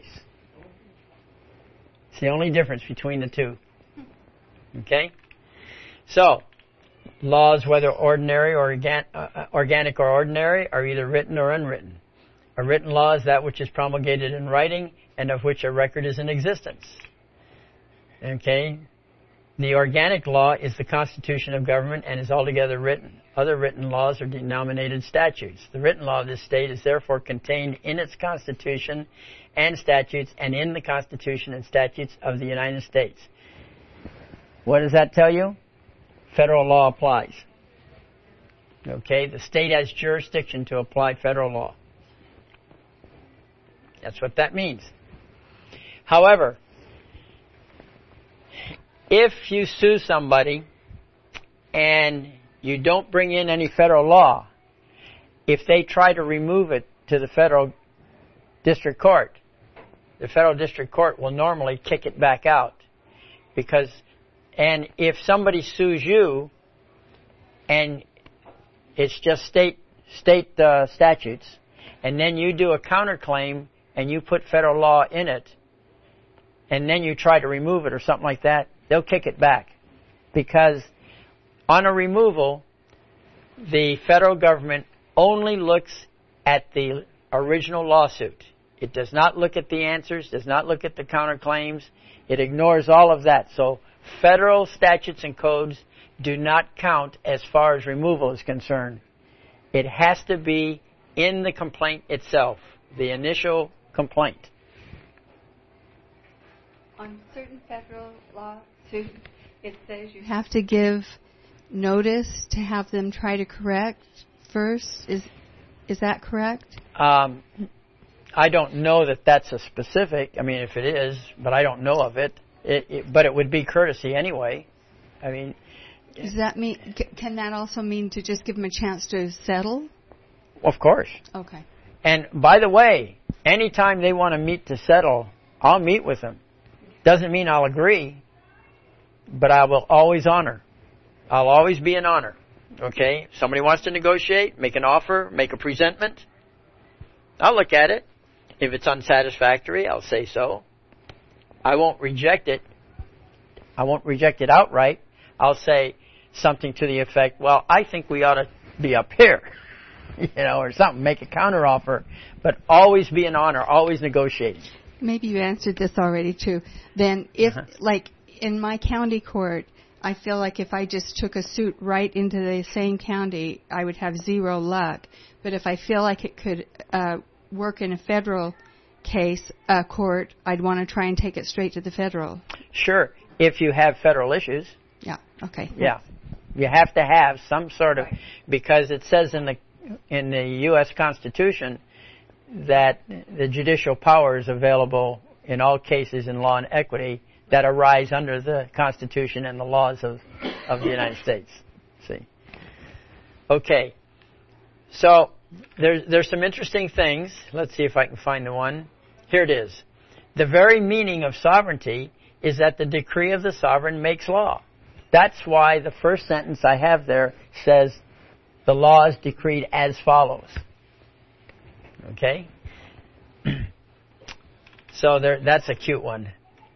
It's the only difference between the two. Okay? So, laws, whether ordinary or organic or ordinary, are either written or unwritten. A written law is that which is promulgated in writing and of which a record is in existence. Okay? The organic law is the constitution of government and is altogether written. Other written laws are denominated statutes. The written law of this state is therefore contained in its constitution and statutes and in the constitution and statutes of the United States. What does that tell you? Federal law applies. Okay? The state has jurisdiction to apply federal law. That's what that means. However, if you sue somebody and you don't bring in any federal law, if they try to remove it to the federal district court, the federal district court will normally kick it back out. And if somebody sues you and it's just state statutes, and then you do a counterclaim and you put federal law in it, and then you try to remove it or something like that, they'll kick it back. Because on a removal, the federal government only looks at the original lawsuit. It does not look at the answers, does not look at the counterclaims. It ignores all of that. So federal statutes and codes do not count as far as removal is concerned. It has to be in the complaint itself, the initial complaint. On certain federal lawsuits, it says you have to give notice to have them try to correct first. Is that correct? I don't know that that's a specific. I mean, if it is, but I don't know of it. But it would be courtesy anyway. I mean, does that mean? Can that also mean to just give them a chance to settle? Of course. Okay. And by the way, anytime they want to meet to settle, I'll meet with them. Doesn't mean I'll agree, but I will always honor. I'll always be an honor. Okay? If somebody wants to negotiate, make an offer, make a presentment, I'll look at it. If it's unsatisfactory, I'll say so. I won't reject it. I won't reject it outright. I'll say something to the effect, well, I think we ought to be up here, or something, make a counteroffer, but always be an honor, always negotiating. Maybe you answered this already too. Then if, like in my county court, I feel like if I just took a suit right into the same county, I would have zero luck. But if I feel like it could work in a federal case, court, I'd want to try and take it straight to the federal. Sure, if you have federal issues. Yeah, okay. Yeah. You have to have some sort of, because it says in the U.S. Constitution that the judicial power is available in all cases in law and equity that arise under the Constitution and the laws of the United States. See? Okay. So there's some interesting things. Let's see if I can find the one. Here it is. The very meaning of sovereignty is that the decree of the sovereign makes law. That's why the first sentence I have there says the law is decreed as follows. Okay? So that's a cute one.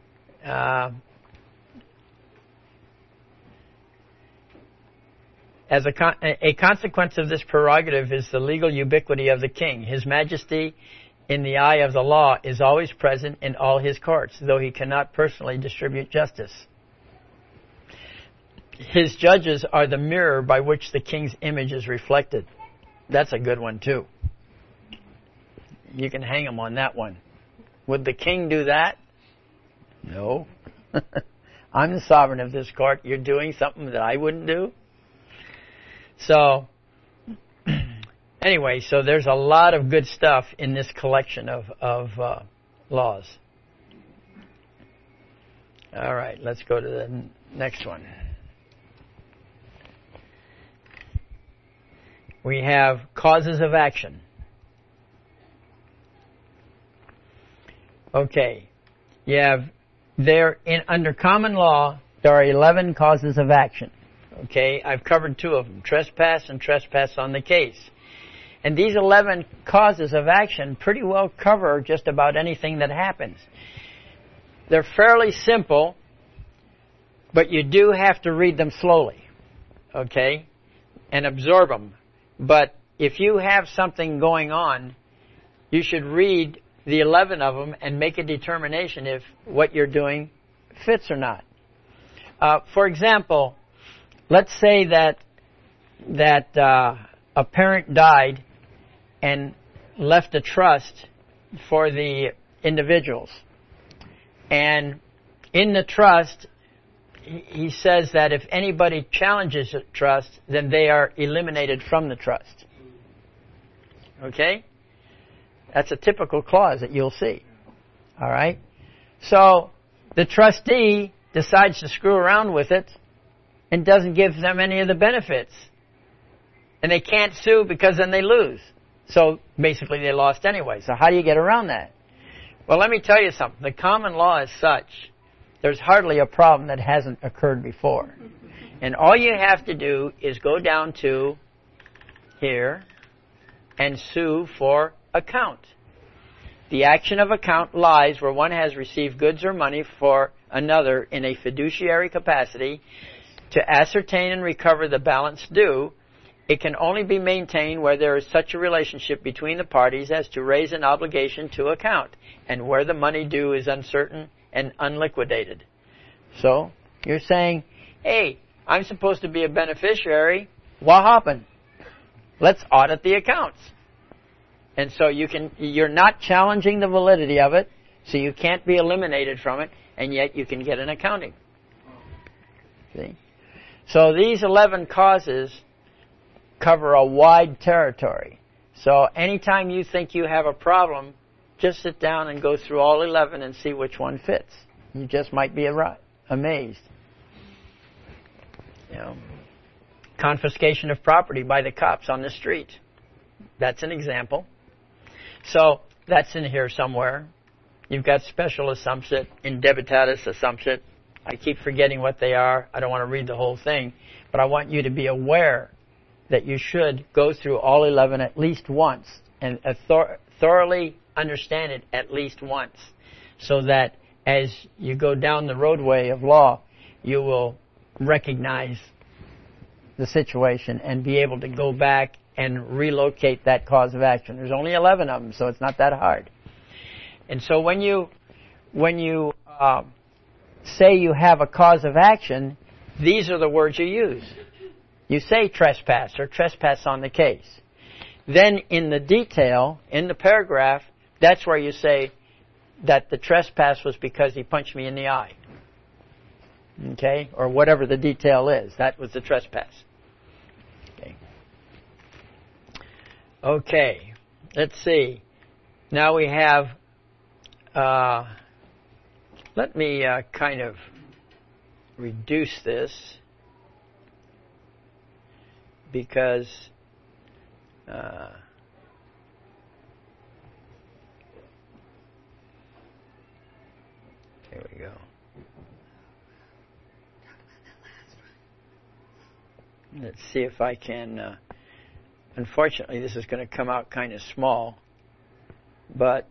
As a consequence of this prerogative is the legal ubiquity of the king. His majesty in the eye of the law is always present in all his courts, though he cannot personally distribute justice. His judges are the mirror by which the king's image is reflected. That's a good one, too. You can hang him on that one. Would the king do that? No. I'm the sovereign of this court. You're doing something that I wouldn't do. So, anyway, so there's a lot of good stuff in this collection of laws. All right, let's go to the next one. We have causes of action. Okay, you have under common law there are 11 causes of action. Okay, I've covered 2 of them: trespass and trespass on the case. And these 11 causes of action pretty well cover just about anything that happens. They're fairly simple, but you do have to read them slowly, okay, and absorb them. But if you have something going on, you should read the 11 of them and make a determination if what you're doing fits or not. For example, let's say that a parent died and left a trust for the individuals. And in the trust, he says that if anybody challenges the trust, then they are eliminated from the trust. Okay? That's a typical clause that you'll see. All right? So the trustee decides to screw around with it and doesn't give them any of the benefits. And they can't sue because then they lose. So basically they lost anyway. So how do you get around that? Well, let me tell you something. The common law is such, there's hardly a problem that hasn't occurred before. And all you have to do is go down to here and sue for account. The action of account lies where one has received goods or money for another in a fiduciary capacity to ascertain and recover the balance due. It can only be maintained where there is such a relationship between the parties as to raise an obligation to account, and where the money due is uncertain and unliquidated. So, you're saying, hey, I'm supposed to be a beneficiary. What happened? Let's audit the accounts. And so you're not challenging the validity of it, so you can't be eliminated from it, and yet you can get an accounting. See? So these 11 causes cover a wide territory. So anytime you think you have a problem, just sit down and go through all 11 and see which one fits. You just might be amazed. You know, confiscation of property by the cops on the street. That's an example. So that's in here somewhere. You've got special assumpsit, indebitatus assumpsit. I keep forgetting what they are. I don't want to read the whole thing, but I want you to be aware that you should go through all 11 at least once and thoroughly understand it at least once, so that as you go down the roadway of law, you will recognize the situation and be able to go back and relocate that cause of action. There's only 11 of them, so it's not that hard. And so when you say you have a cause of action, these are the words you use. You say trespass or trespass on the case. Then in the detail, in the paragraph, that's where you say that the trespass was because he punched me in the eye. Okay? Or whatever the detail is. That was the trespass. Okay. Okay. Let's see. Now we have, let me kind of reduce this, because here we go. Let's see if I can, unfortunately this is going to come out kind of small, but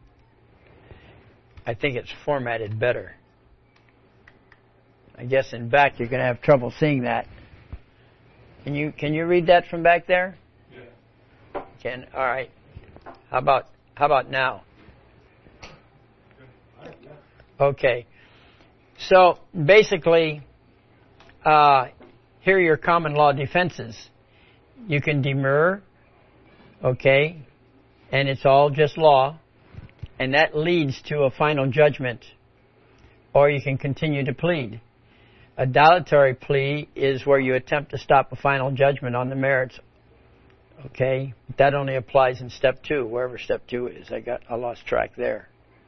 I think it's formatted better. I guess in back you're going to have trouble seeing that. Can you read that from back there? Yeah. Can. All right. How about now? Okay. So basically, here are your common law defenses. You can demur, okay, and it's all just law, and that leads to a final judgment. Or you can continue to plead. A dilatory plea is where you attempt to stop a final judgment on the merits. Okay? That only applies in step 2, wherever step 2 is. I lost track there.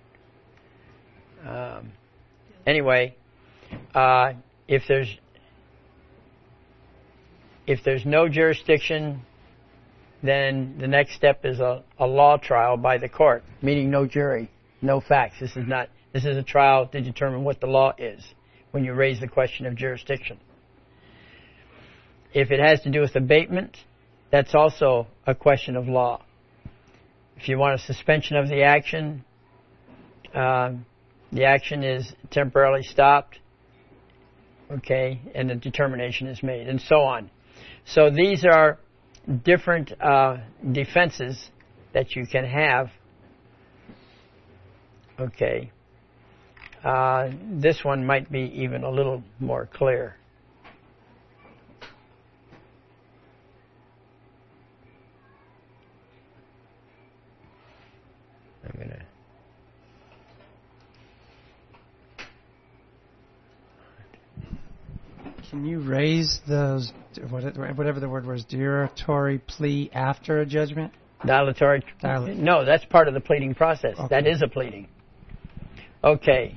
Anyway, if there's no jurisdiction, then the next step is a law trial by the court, meaning no jury, no facts. This is a trial to determine what the law is when you raise the question of jurisdiction. If it has to do with abatement, that's also a question of law. If you want a suspension of the action is temporarily stopped, okay, and the determination is made, and so on. So these are different defenses that you can have. Okay. This one might be even a little more clear. I'm going to... Can you raise those, whatever the word was, dilatory plea after a judgment? Dilatory? No, that's part of the pleading process. Okay. That is a pleading. Okay.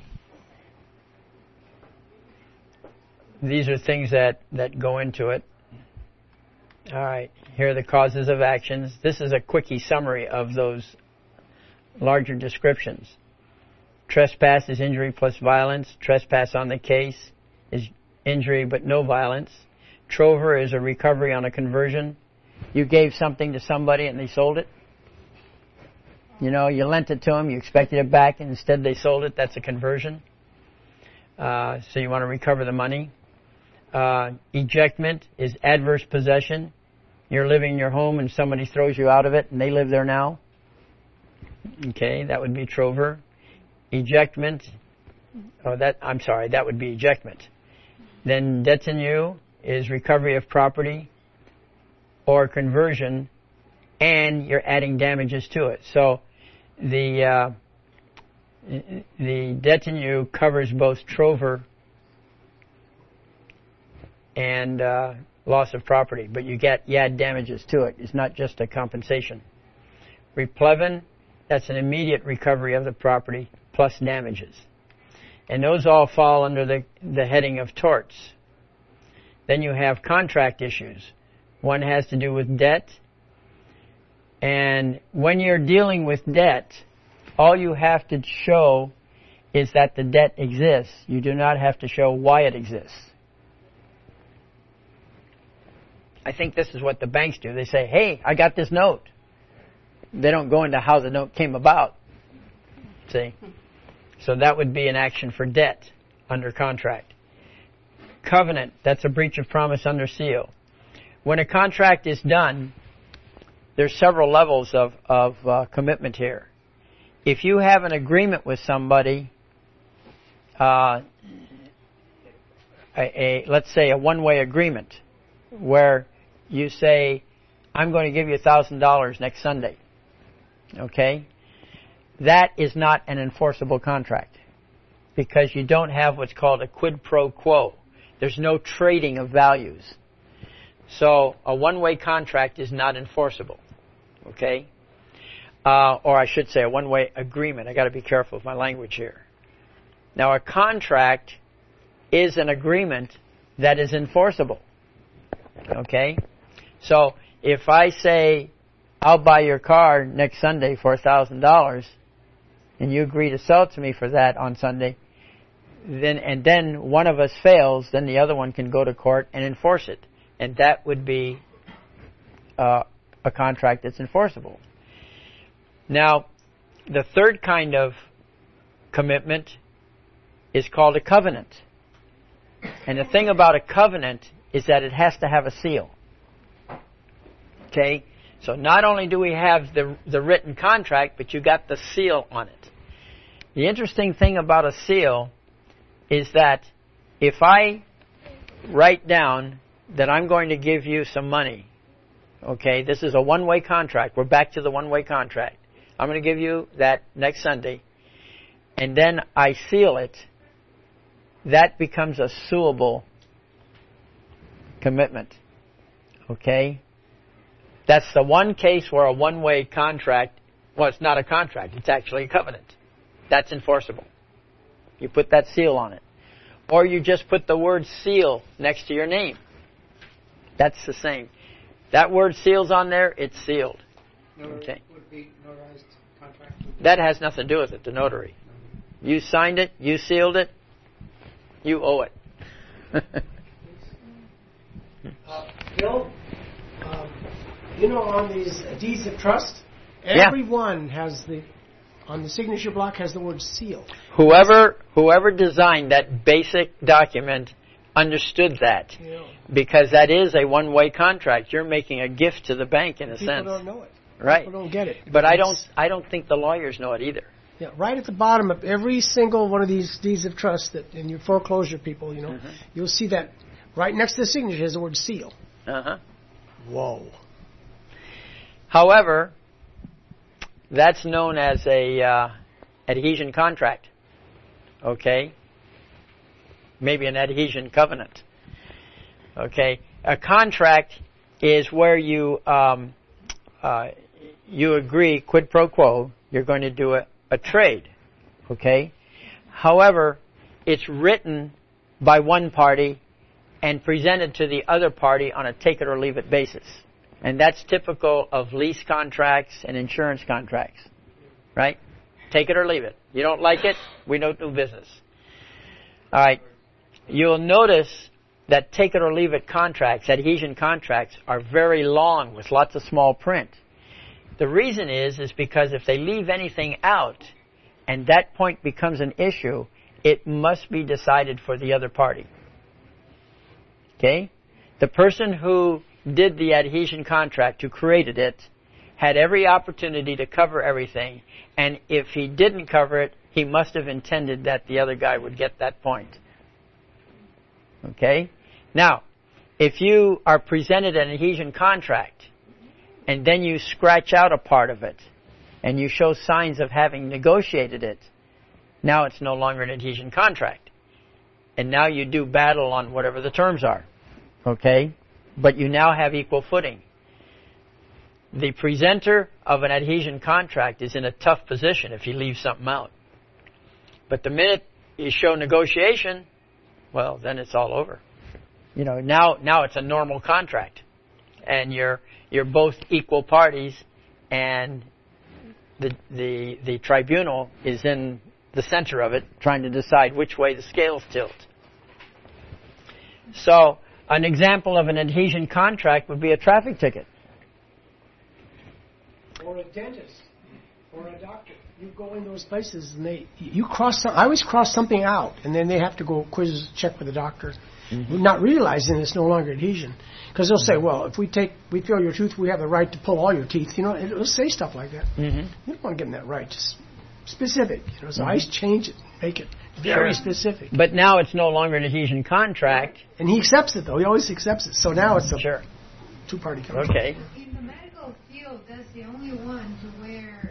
These are things that go into it. All right. Here are the causes of actions. This is a quickie summary of those larger descriptions. Trespass is injury plus violence. Trespass on the case is injury but no violence. Trover is a recovery on a conversion. You gave something to somebody and they sold it. You know, you lent it to them, you expected it back, and instead they sold it. That's a conversion. So you want to recover the money. Ejectment is adverse possession. You're living in your home and somebody throws you out of it and they live there now. Okay, that would be trover. Ejectment. That would be ejectment. Then detenue is recovery of property or conversion, and you're adding damages to it. So the detenue covers both trover and loss of property, but you add damages to it. It's not just a compensation. Replevin, that's an immediate recovery of the property plus damages. And those all fall under the heading of torts. Then you have contract issues. One has to do with debt. And when you're dealing with debt, all you have to show is that the debt exists. You do not have to show why it exists. I think this is what the banks do. They say, hey, I got this note. They don't go into how the note came about. See? So that would be an action for debt under contract. Covenant, that's a breach of promise under seal. When a contract is done, there's several levels of commitment here. If you have an agreement with somebody, let's say a one-way agreement, where you say, I'm going to give you $1,000 next Sunday. Okay? That is not an enforceable contract because you don't have what's called a quid pro quo. There's no trading of values. So a one-way contract is not enforceable. Okay? Or I should say a one-way agreement. I got to be careful with my language here. Now a contract is an agreement that is enforceable. Okay? So if I say, I'll buy your car next Sunday for $1,000, and you agree to sell it to me for that on Sunday, then one of us fails, then the other one can go to court and enforce it. And that would be a contract that's enforceable. Now, the third kind of commitment is called a covenant. And the thing about a covenant is that it has to have a seal. Okay? So not only do we have the written contract, but you got the seal on it. The interesting thing about a seal is that if I write down that I'm going to give you some money, okay, this is a one-way contract. We're back to the one-way contract. I'm going to give you that next Sunday, and then I seal it, that becomes a suable commitment. Okay? That's the one case where a one-way contract, well, it's not a contract, it's actually a covenant. That's enforceable. You put that seal on it. Or you just put the word seal next to your name. That's the same. That word seal's on there, it's sealed. Okay. Would be notarized contract? That has nothing to do with it, the notary. You signed it, you sealed it, you owe it. Bill, on these deeds of trust, Yeah. everyone has on the signature block has the word seal. Whoever designed that basic document understood that. Yeah. Because that is a one-way contract. You're making a gift to the bank in a People sense. don't know it. Right. People don't get it. But I don't think the lawyers know it either. Yeah, right at the bottom of every single one of these deeds of trust that in your foreclosure people, you'll see that right next to the signature has the word seal. Uh-huh. Whoa. However, that's known as a adhesion contract. Okay? Maybe an adhesion covenant. Okay? A contract is where you agree, quid pro quo, you're going to do a trade. Okay? However, it's written by one party and presented to the other party on a take it or leave it basis. And that's typical of lease contracts and insurance contracts. Right? Take it or leave it. You don't like it, we don't do business. All right. You'll notice that take it or leave it contracts, adhesion contracts, are very long with lots of small print. The reason is because if they leave anything out and that point becomes an issue, it must be decided for the other party. Okay? The person who did the adhesion contract, who created it, had every opportunity to cover everything, and if he didn't cover it, he must have intended that the other guy would get that point. Okay? Now, if you are presented an adhesion contract, and then you scratch out a part of it, and you show signs of having negotiated it, now it's no longer an adhesion contract. And now you do battle on whatever the terms are. Okay? But you now have equal footing. The presenter of an adhesion contract is in a tough position if he leaves something out. But the minute you show negotiation, well, then it's all over. Now it's a normal contract. And you're both equal parties, and the tribunal is in the center of it, trying to decide which way the scales tilt. So, an example of an adhesion contract would be a traffic ticket. Or a dentist, or a doctor. You go in those places and I always cross something out, and then they have to go check with the doctor, not realizing it's no longer adhesion. Because they'll say, well, if we feel your tooth, we have the right to pull all your teeth. It'll say stuff like that. You don't want to give them that right. Just specific. So I change it, make it very specific. But now it's no longer an adhesion contract. And he accepts it, though. He always accepts it. So now it's a two-party contract. Okay. In the medical field, that's the only one to where...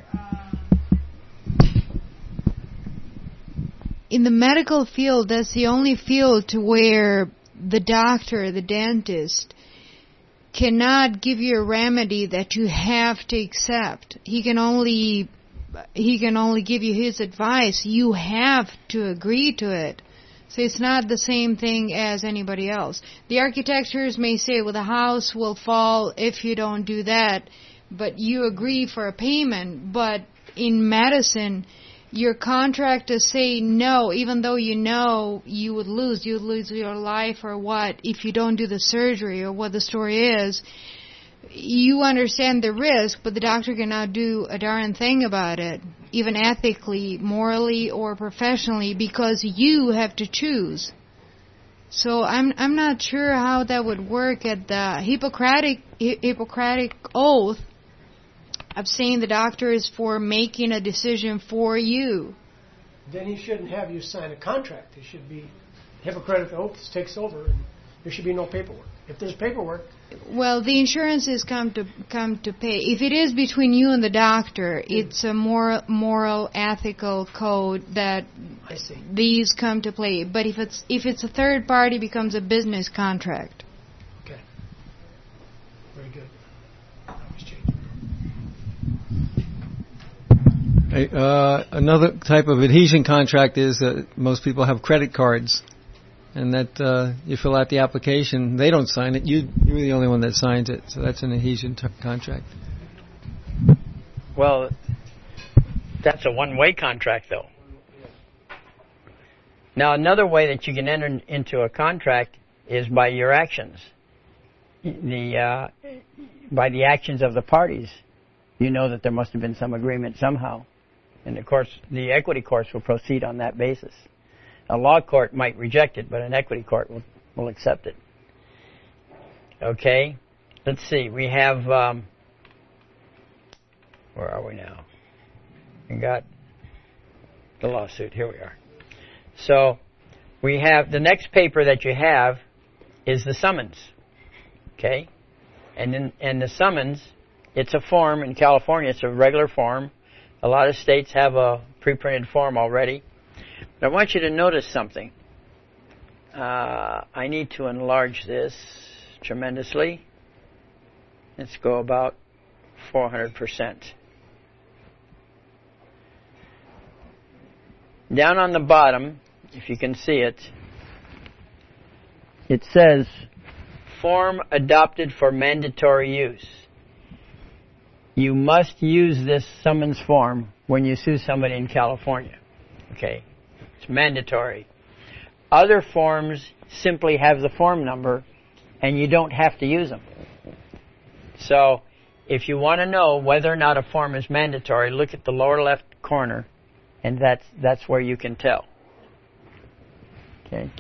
In the medical field, that's the only field to where the doctor, the dentist, cannot give you a remedy that you have to accept. He can only give you his advice. You have to agree to it. So it's not the same thing as anybody else. The architectures may say, well, the house will fall if you don't do that, but you agree for a payment. But in medicine, your contractors say no, even though you know you would lose your life or what if you don't do the surgery or what the story is. You understand the risk, but the doctor cannot do a darn thing about it, even ethically, morally, or professionally, because you have to choose. So I'm not sure how that would work at the Hippocratic oath of saying the doctor is for making a decision for you. Then he shouldn't have you sign a contract. It should be Hippocratic oath takes over, and there should be no paperwork. If there's paperwork, well, the insurance is come to pay. If it is between you and the doctor, it's a moral, ethical code that I see. these come to play. But if it's a third party, it becomes a business contract. Okay. Very good. Another type of adhesion contract is that most people have credit cards, and that you fill out the application. They don't sign it. You're the only one that signs it. So that's an adhesion contract. Well, that's a one-way contract, though. Now, another way that you can enter into a contract is by your actions. By the actions of the parties, you know that there must have been some agreement somehow. And, of course, the equity courts will proceed on that basis. A law court might reject it, but an equity court will accept it. Okay? Let's see. We have... where are we now? We got the lawsuit. Here we are. So, we have... The next paper that you have is the summons. Okay? And the summons, it's a form. In California, it's a regular form. A lot of states have a pre-printed form already. But I want you to notice something. I need to enlarge this tremendously. Let's go about 400%. Down on the bottom, if you can see it, it says, form adopted for mandatory use. You must use this summons form when you sue somebody in California. Okay? It's mandatory. Other forms simply have the form number, and you don't have to use them. So, if you want to know whether or not a form is mandatory, look at the lower left corner, and that's where you can tell. Okay?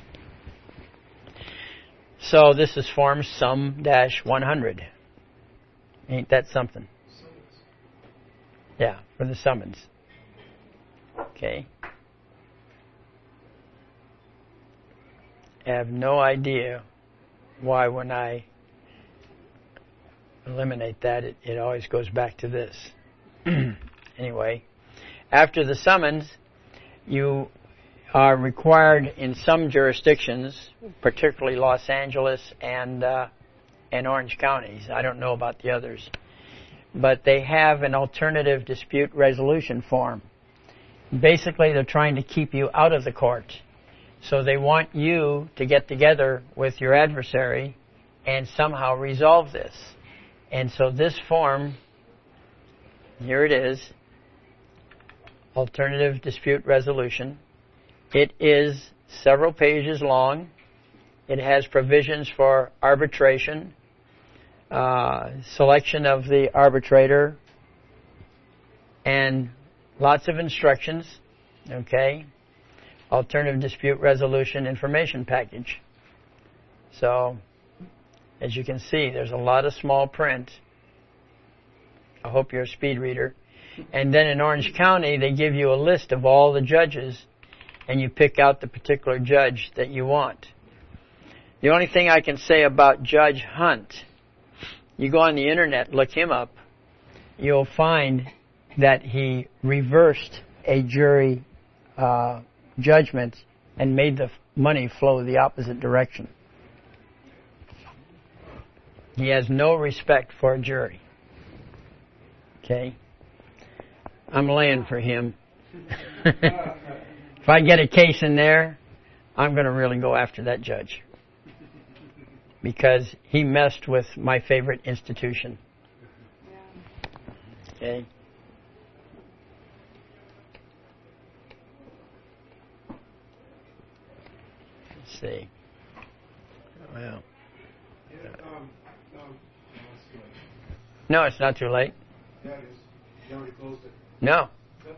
So, this is Form Sum-100. Ain't that something? Yeah, for the summons. Okay. I have no idea why when I eliminate that, it always goes back to this. Anyway, after the summons, you are required in some jurisdictions, particularly Los Angeles and Orange counties. I don't know about the others. But they have an alternative dispute resolution form. Basically, they're trying to keep you out of the court. So they want you to get together with your adversary and somehow resolve this. And so this form, here it is, alternative dispute resolution. It is several pages long. It has provisions for arbitration, selection of the arbitrator, and lots of instructions. Okay? Alternative dispute resolution information package. So, as you can see, there's a lot of small print. I hope you're a speed reader. And then in Orange County, they give you a list of all the judges, and you pick out the particular judge that you want. The only thing I can say about Judge Hunt, you go on the internet, look him up, you'll find that he reversed a jury judgment and made the money flow the opposite direction. He has no respect for a jury. Okay? I'm laying for him. If I get a case in there, I'm going to really go after that judge. Because he messed with my favorite institution. Okay? Let's see. Well. No, it's not too late. Yeah, it is. You already closed it. No.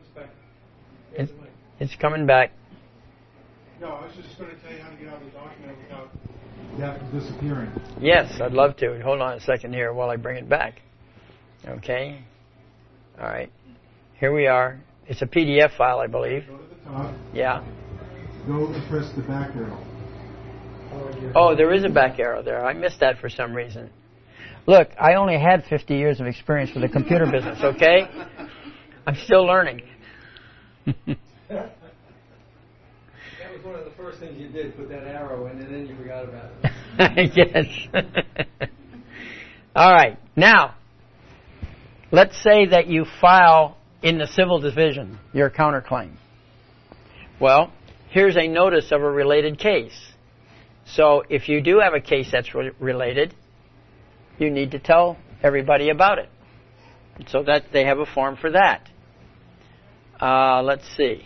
It's coming back. No, I was just going to tell you how to get out of the document without that disappearing. Yes, I'd love to. Hold on a second here while I bring it back. Okay. All right. Here we are. It's a PDF file, I believe. Go to the top. Yeah. Go and press the back arrow. Oh, there is a back arrow there. I missed that for some reason. Look, I only had 50 years of experience with the computer business, okay? I'm still learning. one of the first things you did, put that arrow in, and then you forgot about it. Yes. All right. Now, let's say that you file in the civil division your counterclaim. Well, here's a notice of a related case. So if you do have a case that's related, you need to tell everybody about it. So that they have a form for that. Let's see.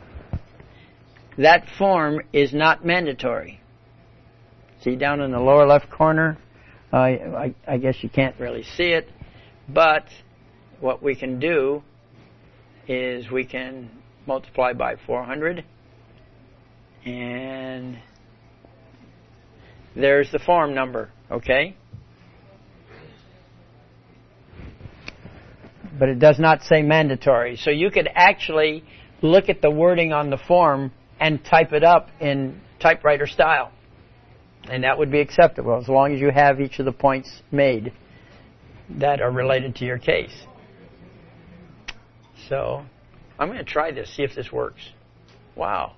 That form is not mandatory. See down in the lower left corner? I guess you can't really see it, but what we can do is we can multiply by 400, and there's the form number, okay? But it does not say mandatory. So you could actually look at the wording on the form and type it up in typewriter style. And that would be acceptable as long as you have each of the points made that are related to your case. So I'm going to try this, see if this works. Wow.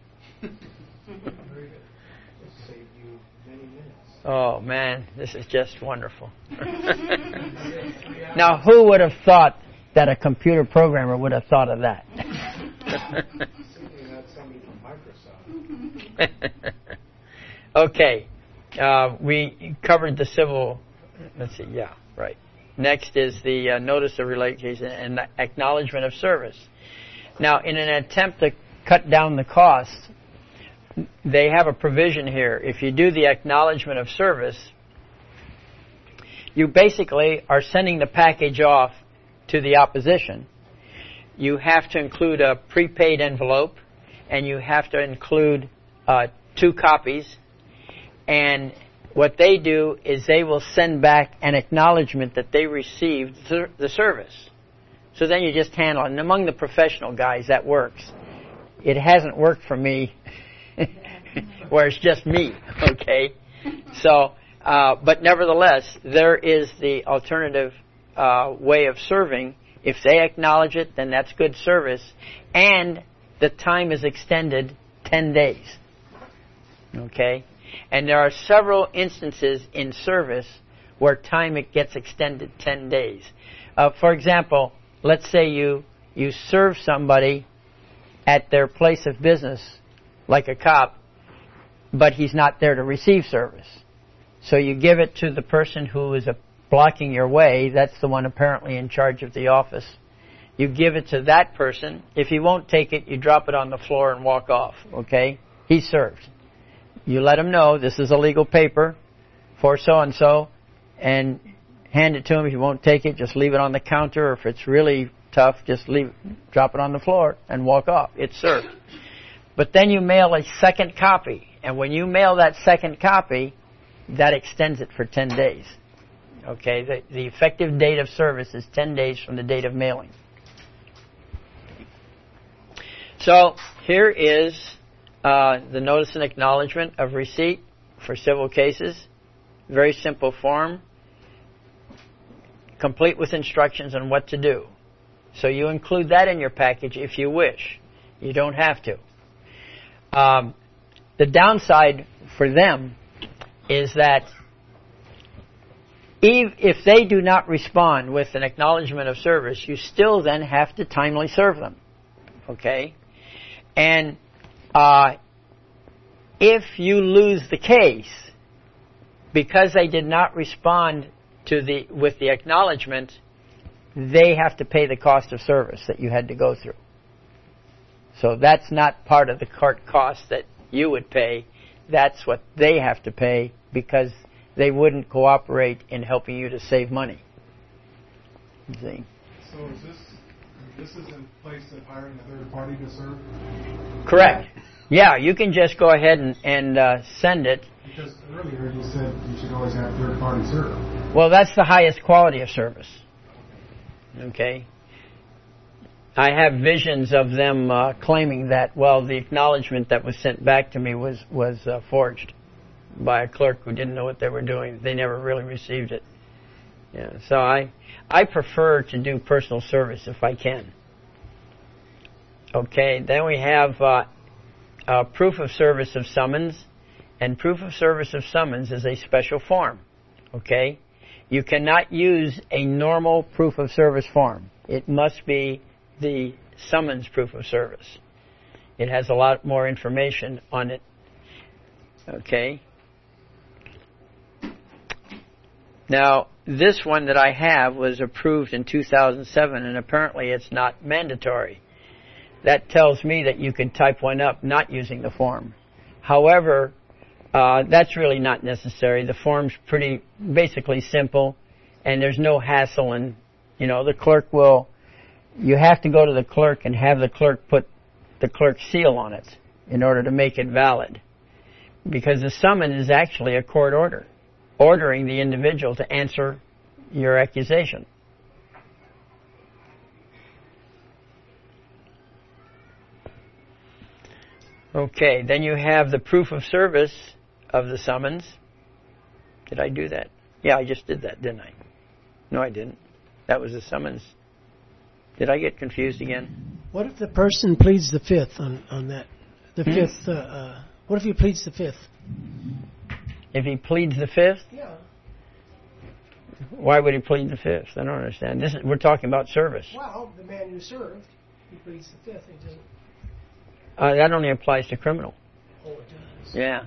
Oh, man, this is just wonderful. Now, who would have thought that a computer programmer would have thought of that? Certainly not somebody from Microsoft. Okay. We covered the civil. Let's see. Yeah, right. Next is the notice of related case and the acknowledgement of service. Now, in an attempt to cut down the costs, they have a provision here. If you do the acknowledgement of service, you basically are sending the package off to the opposition. You have to include a prepaid envelope, and you have to include 2 copies. And what they do is they will send back an acknowledgement that they received the service. So then you just handle it. And among the professional guys, that works. It hasn't worked for me where it's just me, okay? So, but nevertheless, there is the alternative way of serving. If they acknowledge it, then that's good service. And the time is extended 10 days, okay? And there are several instances in service where time it gets extended 10 days. For example, let's say you serve somebody at their place of business, like a cop, but he's not there to receive service. So you give it to the person who is blocking your way. That's the one apparently in charge of the office. You give it to that person. If he won't take it, you drop it on the floor and walk off, okay? He's served. You let him know this is a legal paper for so-and-so, and hand it to him. If he won't take it, just leave it on the counter, or if it's really tough, just drop it on the floor and walk off. It's served. But then you mail a second copy, and when you mail that second copy, that extends it for 10 days. Okay, the effective date of service is 10 days from the date of mailing. So here is the notice and acknowledgement of receipt for civil cases. Very simple form, complete with instructions on what to do. So you include that in your package if you wish. You don't have to. The downside for them is that if they do not respond with an acknowledgement of service, you still then have to timely serve them. Okay? And if you lose the case because they did not respond with the acknowledgement, they have to pay the cost of service that you had to go through. So that's not part of the court cost that you would pay. That's what they have to pay because they wouldn't cooperate in helping you to save money. You see? So is this is in place of hiring a third party to serve? Correct. Yeah, you can just go ahead and send it. Because earlier you said you should always have third party serve. Well, that's the highest quality of service. Okay? I have visions of them claiming that, well, the acknowledgement that was sent back to me was forged by a clerk who didn't know what they were doing. They never really received it. Yeah, so I prefer to do personal service if I can. Okay, then we have proof of service of summons, and proof of service of summons is a special form. Okay? You cannot use a normal proof of service form. It must be the summons proof of service. It has a lot more information on it. Okay? Now, this one that I have was approved in 2007, and apparently it's not mandatory. That tells me that you can type one up not using the form. However, that's really not necessary. The form's pretty basically simple, and there's no hassle. And the clerk you have to go to the clerk and have the clerk put the clerk's seal on it in order to make it valid. Because the summons is actually a court order, ordering the individual to answer your accusation. Okay, then you have the proof of service of the summons. Did I do that? Yeah, I just did that, didn't I? No, I didn't. That was the summons. Did I get confused again? What if the person pleads the fifth on that? The fifth. What if he pleads the fifth? If he pleads the fifth? Yeah. Why would he plead the fifth? I don't understand. We're talking about service. Well, the man who served, he pleads the fifth. He doesn't. That only applies to criminal. Oh, it does. Yeah.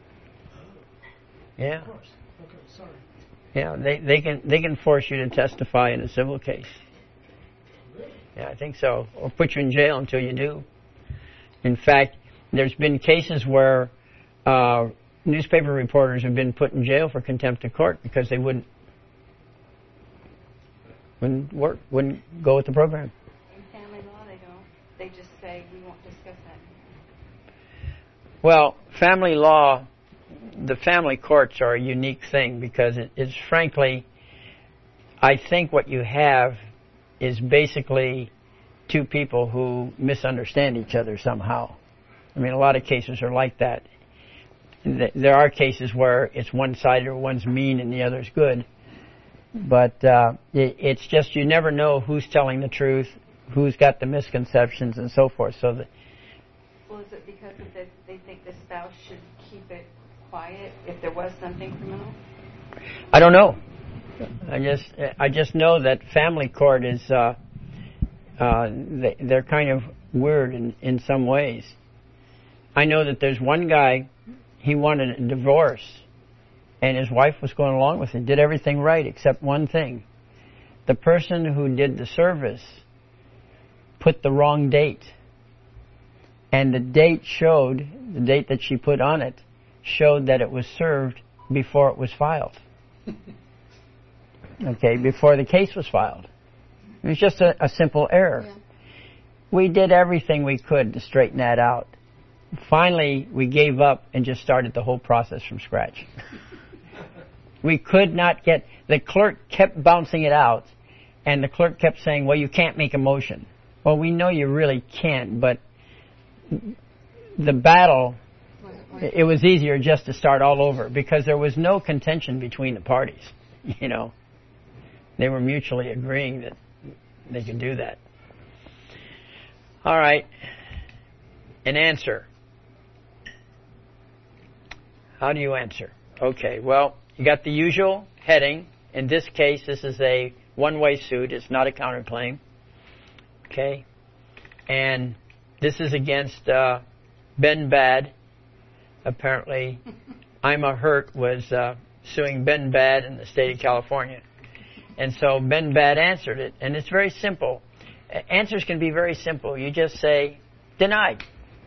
Yeah. Of course. Okay, sorry. Yeah, they can force you to testify in a civil case. Really? Yeah, I think so. Or put you in jail until you do. In fact, there's been cases where newspaper reporters have been put in jail for contempt of court because they wouldn't go with the program. In family law, they don't. They just say, we won't discuss that. Well, family law, the family courts are a unique thing because it's frankly, I think what you have is basically two people who misunderstand each other somehow. I mean, a lot of cases are like that. There are cases where it's one-sided or one's mean and the other's good. But it's just you never know who's telling the truth, who's got the misconceptions, and so forth. So well, is it because they think the spouse should keep it quiet if there was something criminal? I don't know. I just know that family court is they're kind of weird in some ways. I know that there's one guy, he wanted a divorce, and his wife was going along with it, did everything right except one thing. The person who did the service put the wrong date. And the date that she put on it, showed that it was served before it was filed. Okay, before the case was filed. It was just a simple error. Yeah. We did everything we could to straighten that out. Finally, we gave up and just started the whole process from scratch. We could not get... The clerk kept bouncing it out, and the clerk kept saying, well, you can't make a motion. Well, we know you really can't, but the battle, it was easier just to start all over because there was no contention between the parties. They were mutually agreeing that they could do that. All right. An answer. How do you answer? Okay, well, you got the usual heading. In this case, this is a one-way suit. It's not a counterclaim. Okay? And this is against Ben Bad. Apparently, I'm a Hurt was suing Ben Bad in the state of California. And so Ben Bad answered it. And it's very simple. Answers can be very simple. You just say, denied.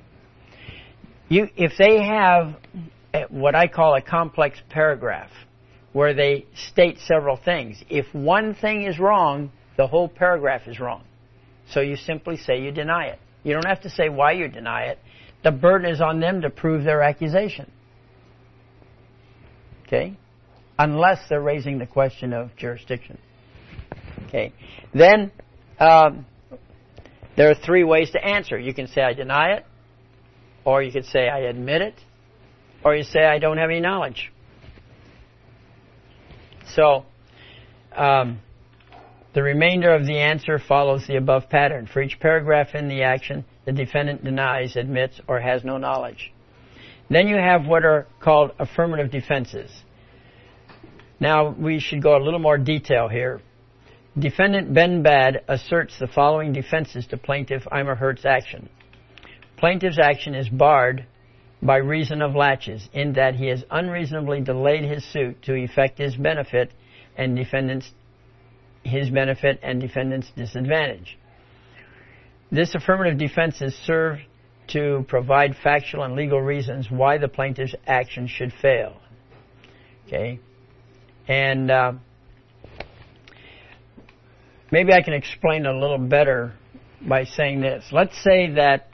If they have what I call a complex paragraph, where they state several things, if one thing is wrong, the whole paragraph is wrong. So you simply say you deny it. You don't have to say why you deny it. The burden is on them to prove their accusation. Okay? Unless they're raising the question of jurisdiction. Okay? Then, there are three ways to answer. You can say I deny it, or you could say I admit it, or you say I don't have any knowledge. So, the remainder of the answer follows the above pattern. For each paragraph in the action, the defendant denies, admits, or has no knowledge. Then you have what are called affirmative defenses. Now, we should go a little more detail here. Defendant Ben Bad asserts the following defenses to Plaintiff Eimer Hertz action. Plaintiff's action is barred by reason of laches, in that he has unreasonably delayed his suit to effect his benefit and defendant's disadvantage. This affirmative defenses serve to provide factual and legal reasons why the plaintiff's action should fail. Okay? And maybe I can explain a little better by saying this. Let's say that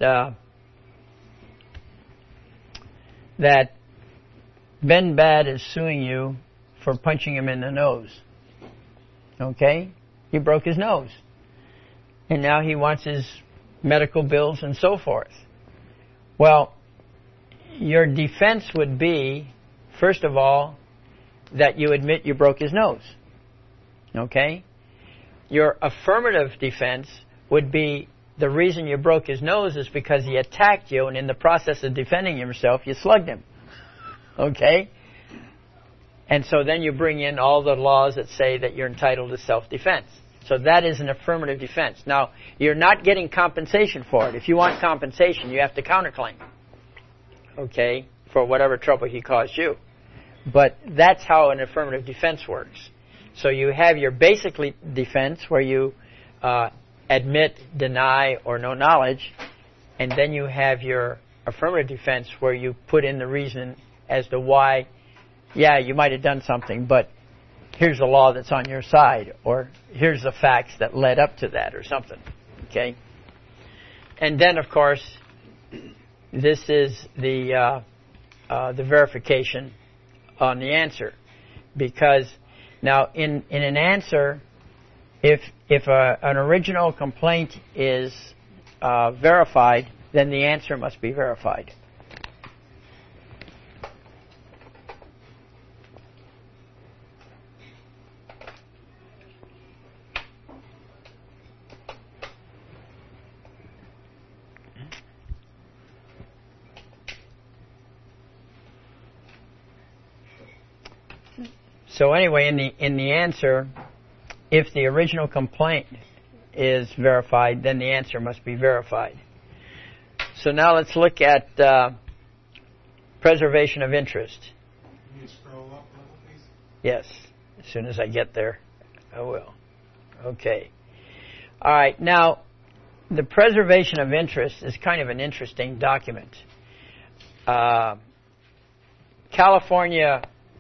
that Ben Bad is suing you for punching him in the nose. Okay? He broke his nose. And now he wants his medical bills and so forth. Well, your defense would be, first of all, that you admit you broke his nose. Okay? Your affirmative defense would be the reason you broke his nose is because he attacked you, and in the process of defending himself, you slugged him. Okay? And so then you bring in all the laws that say that you're entitled to self-defense. So that is an affirmative defense. Now, you're not getting compensation for it. If you want compensation, you have to counterclaim. Okay? For whatever trouble he caused you. But that's how an affirmative defense works. So you have your basic defense where you admit, deny, or no knowledge, and then you have your affirmative defense where you put in the reason as to why, yeah, you might have done something, but here's the law that's on your side, or here's the facts that led up to that, or something. Okay? And then, of course, this is the verification on the answer, because now in an answer, if an original complaint is verified, then the answer must be verified. So anyway, in the answer, if the original complaint is verified, then the answer must be verified. So now let's look at preservation of interest. Can you scroll up a little, please? Yes. As soon as I get there, I will. Okay. All right. Now, the preservation of interest is kind of an interesting document. California...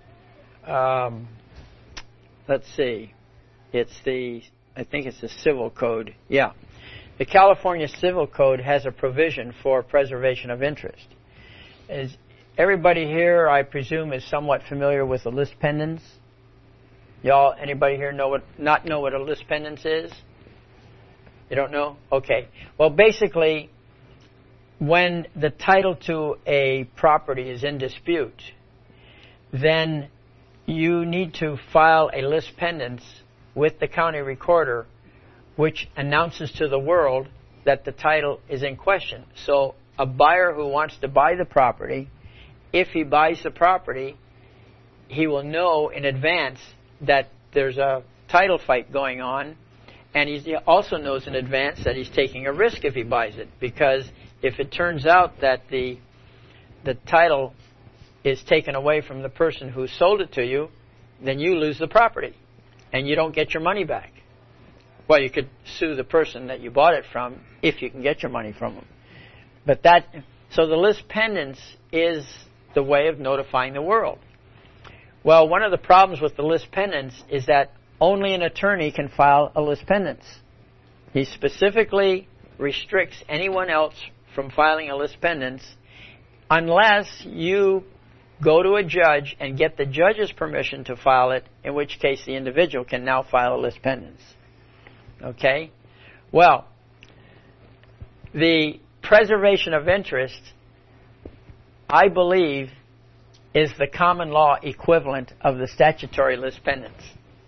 let's see. I think it's the Civil Code. Yeah. The California Civil Code has a provision for preservation of interest. Everybody here, I presume, is somewhat familiar with the lis pendens? Y'all, anybody here not know what a lis pendens is? You don't know? Okay. Well, basically, when the title to a property is in dispute, then you need to file a lis pendens with the county recorder, which announces to the world that the title is in question. So a buyer who wants to buy the property, if he buys the property, he will know in advance that there's a title fight going on, and he also knows in advance that he's taking a risk if he buys it, because if it turns out that the title is taken away from the person who sold it to you, then you lose the property and you don't get your money back. Well, you could sue the person that you bought it from if you can get your money from them. But so the lis pendens is the way of notifying the world. Well, one of the problems with the lis pendens is that only an attorney can file a lis pendens. He specifically restricts anyone else from filing a lis pendens unless you go to a judge and get the judge's permission to file it, in which case the individual can now file a lis pendens. Okay? Well, the preservation of interest, I believe, is the common law equivalent of the statutory lis pendens.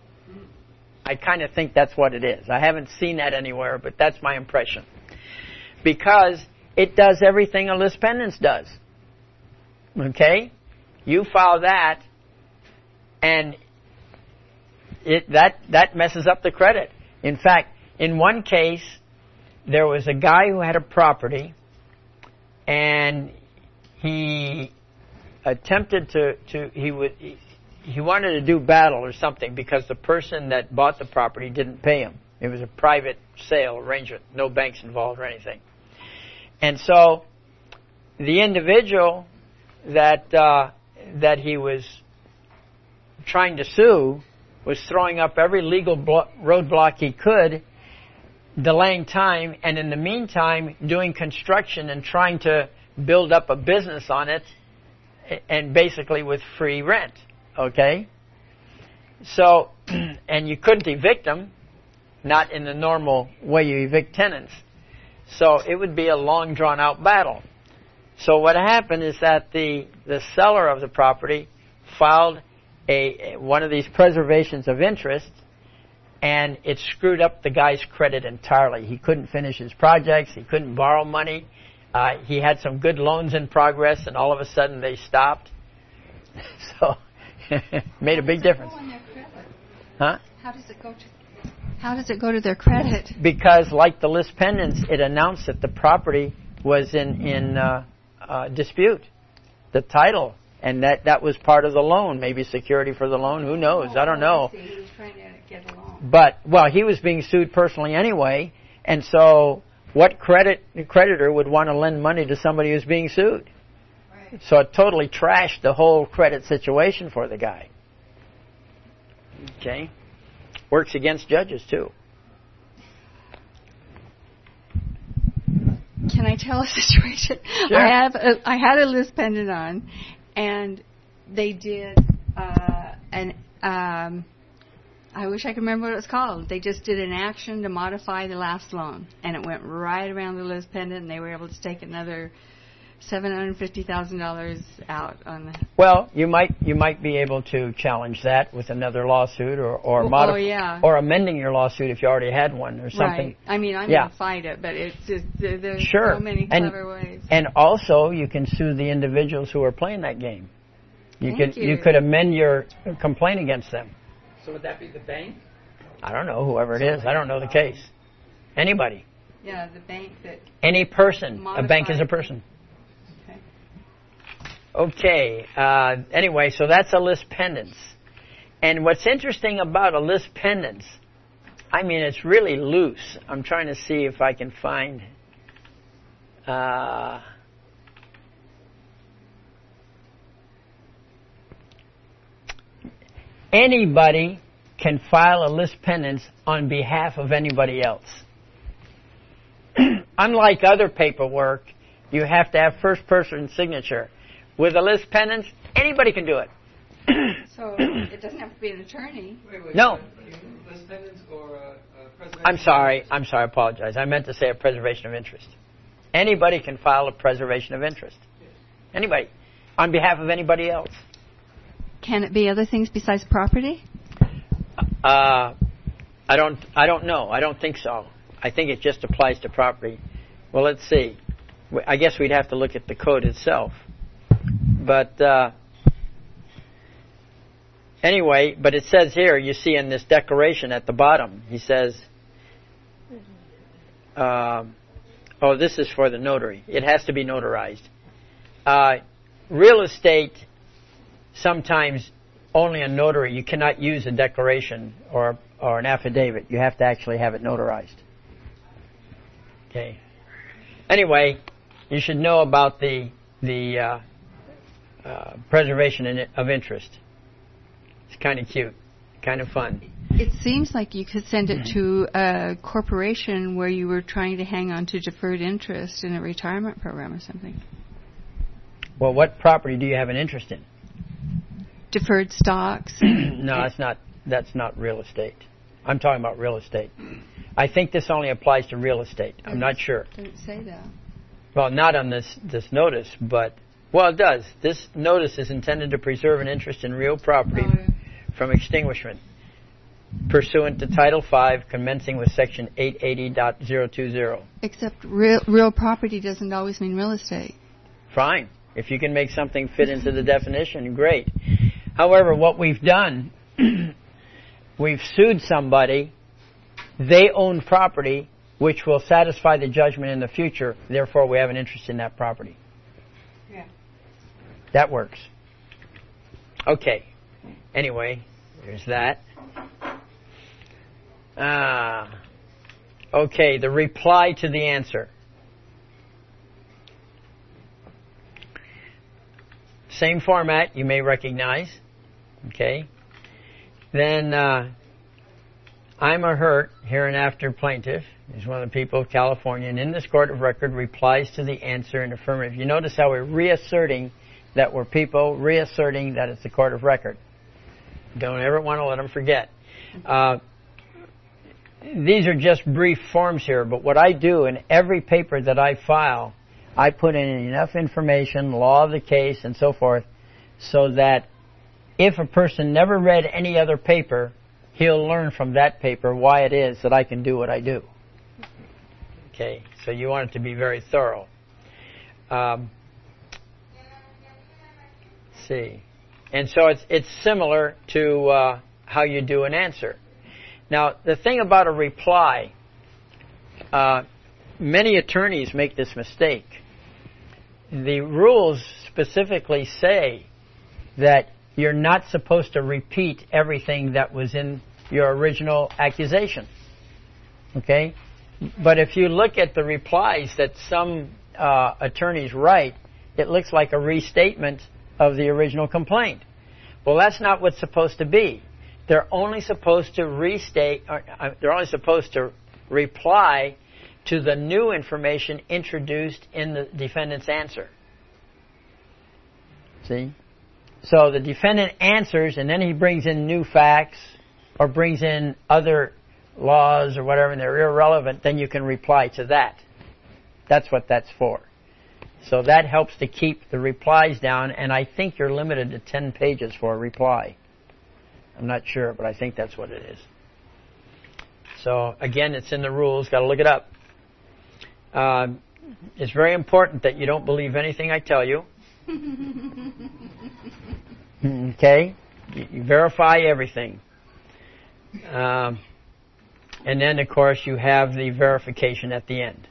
I kind of think that's what it is. I haven't seen that anywhere, but that's my impression. because it does everything a lis pendens does. Okay? You file that, and that messes up the credit. In fact, in one case, there was a guy who had a property, and he attempted he wanted to do battle or something because the person that bought the property didn't pay him. It was a private sale arrangement, no banks involved or anything. And so the individual that he was trying to sue was throwing up every legal roadblock he could, delaying time, and in the meantime doing construction and trying to build up a business on it, and basically with free rent. Okay? So, and you couldn't evict them, not in the normal way you evict tenants. So it would be a long, drawn-out battle. So what happened is that the seller of the property filed one of these preservations of interest, and it screwed up the guy's credit entirely. He couldn't finish his projects. He couldn't borrow money. He had some good loans in progress, and all of a sudden they stopped. So made a big difference. Huh? How does it go to their credit? Because, like the lis pendens, it announced that the property was in dispute, the title, and that was part of the loan, maybe security for the loan. Who knows? I don't know. He was trying to get a loan. But he was being sued personally anyway, and so what creditor would want to lend money to somebody who's being sued? Right. So it totally trashed the whole credit situation for the guy. Okay. Works against judges, too. Can I tell a situation? Sure. I had a lis pendant on, and they did I wish I could remember what it was called. They just did an action to modify the last loan, and it went right around the lis pendant, and they were able to take another $750,000 out on the. Well, you might be able to challenge that with another lawsuit or amending your lawsuit if you already had one or something. Right. I mean, I'm going to fight it, but it's just there's so many clever ways. And also, you can sue the individuals who are playing that game. You could amend your complaint against them. So would that be the bank? I don't know, whoever it is. I don't know the case. Anybody. Yeah, the bank that. Any person. A bank is a person. Okay. Anyway, so that's a lis pendens. And what's interesting about a lis pendens, I mean, it's really loose. I'm trying to see if I can find. Anybody can file a lis pendens on behalf of anybody else. Unlike other paperwork, you have to have first-person signature. With a lis pendens, anybody can do it. So it doesn't have to be an attorney. Wait, no. Lis pendens or preservation? I'm sorry, I apologize. I meant to say a preservation of interest. Anybody can file a preservation of interest. Anybody. On behalf of anybody else. Can it be other things besides property? I don't know. I don't think so. I think it just applies to property. Well, let's see. I guess we'd have to look at the code itself. But anyway, but it says here, you see in this declaration at the bottom, he says, this is for the notary. It has to be notarized. Real estate, sometimes only a notary. You cannot use a declaration or an affidavit. You have to actually have it notarized. Okay. Anyway, you should know about the preservation of interest. It's kind of cute, kind of fun. It seems like you could send it to a corporation where you were trying to hang on to deferred interest in a retirement program or something. Well, what property do you have an interest in? Deferred stocks. No, that's not real estate. I'm talking about real estate. I think this only applies to real estate. I'm not sure. It didn't say that. Well, not on this notice, but, well, it does. This notice is intended to preserve an interest in real property from extinguishment. pursuant to Title V, commencing with Section 880.020. Except real property doesn't always mean real estate. Fine. If you can make something fit into the definition, great. However, what we've done, we've sued somebody, they own property, which will satisfy the judgment in the future, therefore we have an interest in that property. Yeah. That works. Okay. Anyway, there's that. Okay, the reply to the answer. Same format you may recognize. Okay. Then I'm a hurt, hereinafter plaintiff, is one of the people of California, and in this court of record replies to the answer in affirmative. You notice how we're reasserting that we're people, reasserting that it's the court of record. Don't ever want to let them forget. These are just brief forms here, but what I do in every paper that I file, I put in enough information, law of the case, and so forth, so that if a person never read any other paper, he'll learn from that paper why it is that I can do what I do. Okay, so you want it to be very thorough. Let's see. And so it's similar to how you do an answer. Now, the thing about a reply, many attorneys make this mistake. The rules specifically say that you're not supposed to repeat everything that was in your original accusation. Okay? But if you look at the replies that some attorneys write, it looks like a restatement of the original complaint. Well, that's not what's supposed to be. They're only supposed to restate, they're only supposed to reply to the new information introduced in the defendant's answer. See? So the defendant answers, and then he brings in new facts, or brings in other laws or whatever, and they're irrelevant, then you can reply to that. That's what that's for. So that helps to keep the replies down, and I think you're limited to 10 pages for a reply. I'm not sure, but I think that's what it is. So, again, it's in the rules. Got to look it up. It's very important that you don't believe anything I tell you. Okay? You verify everything. And then, of course, you have the verification at the end.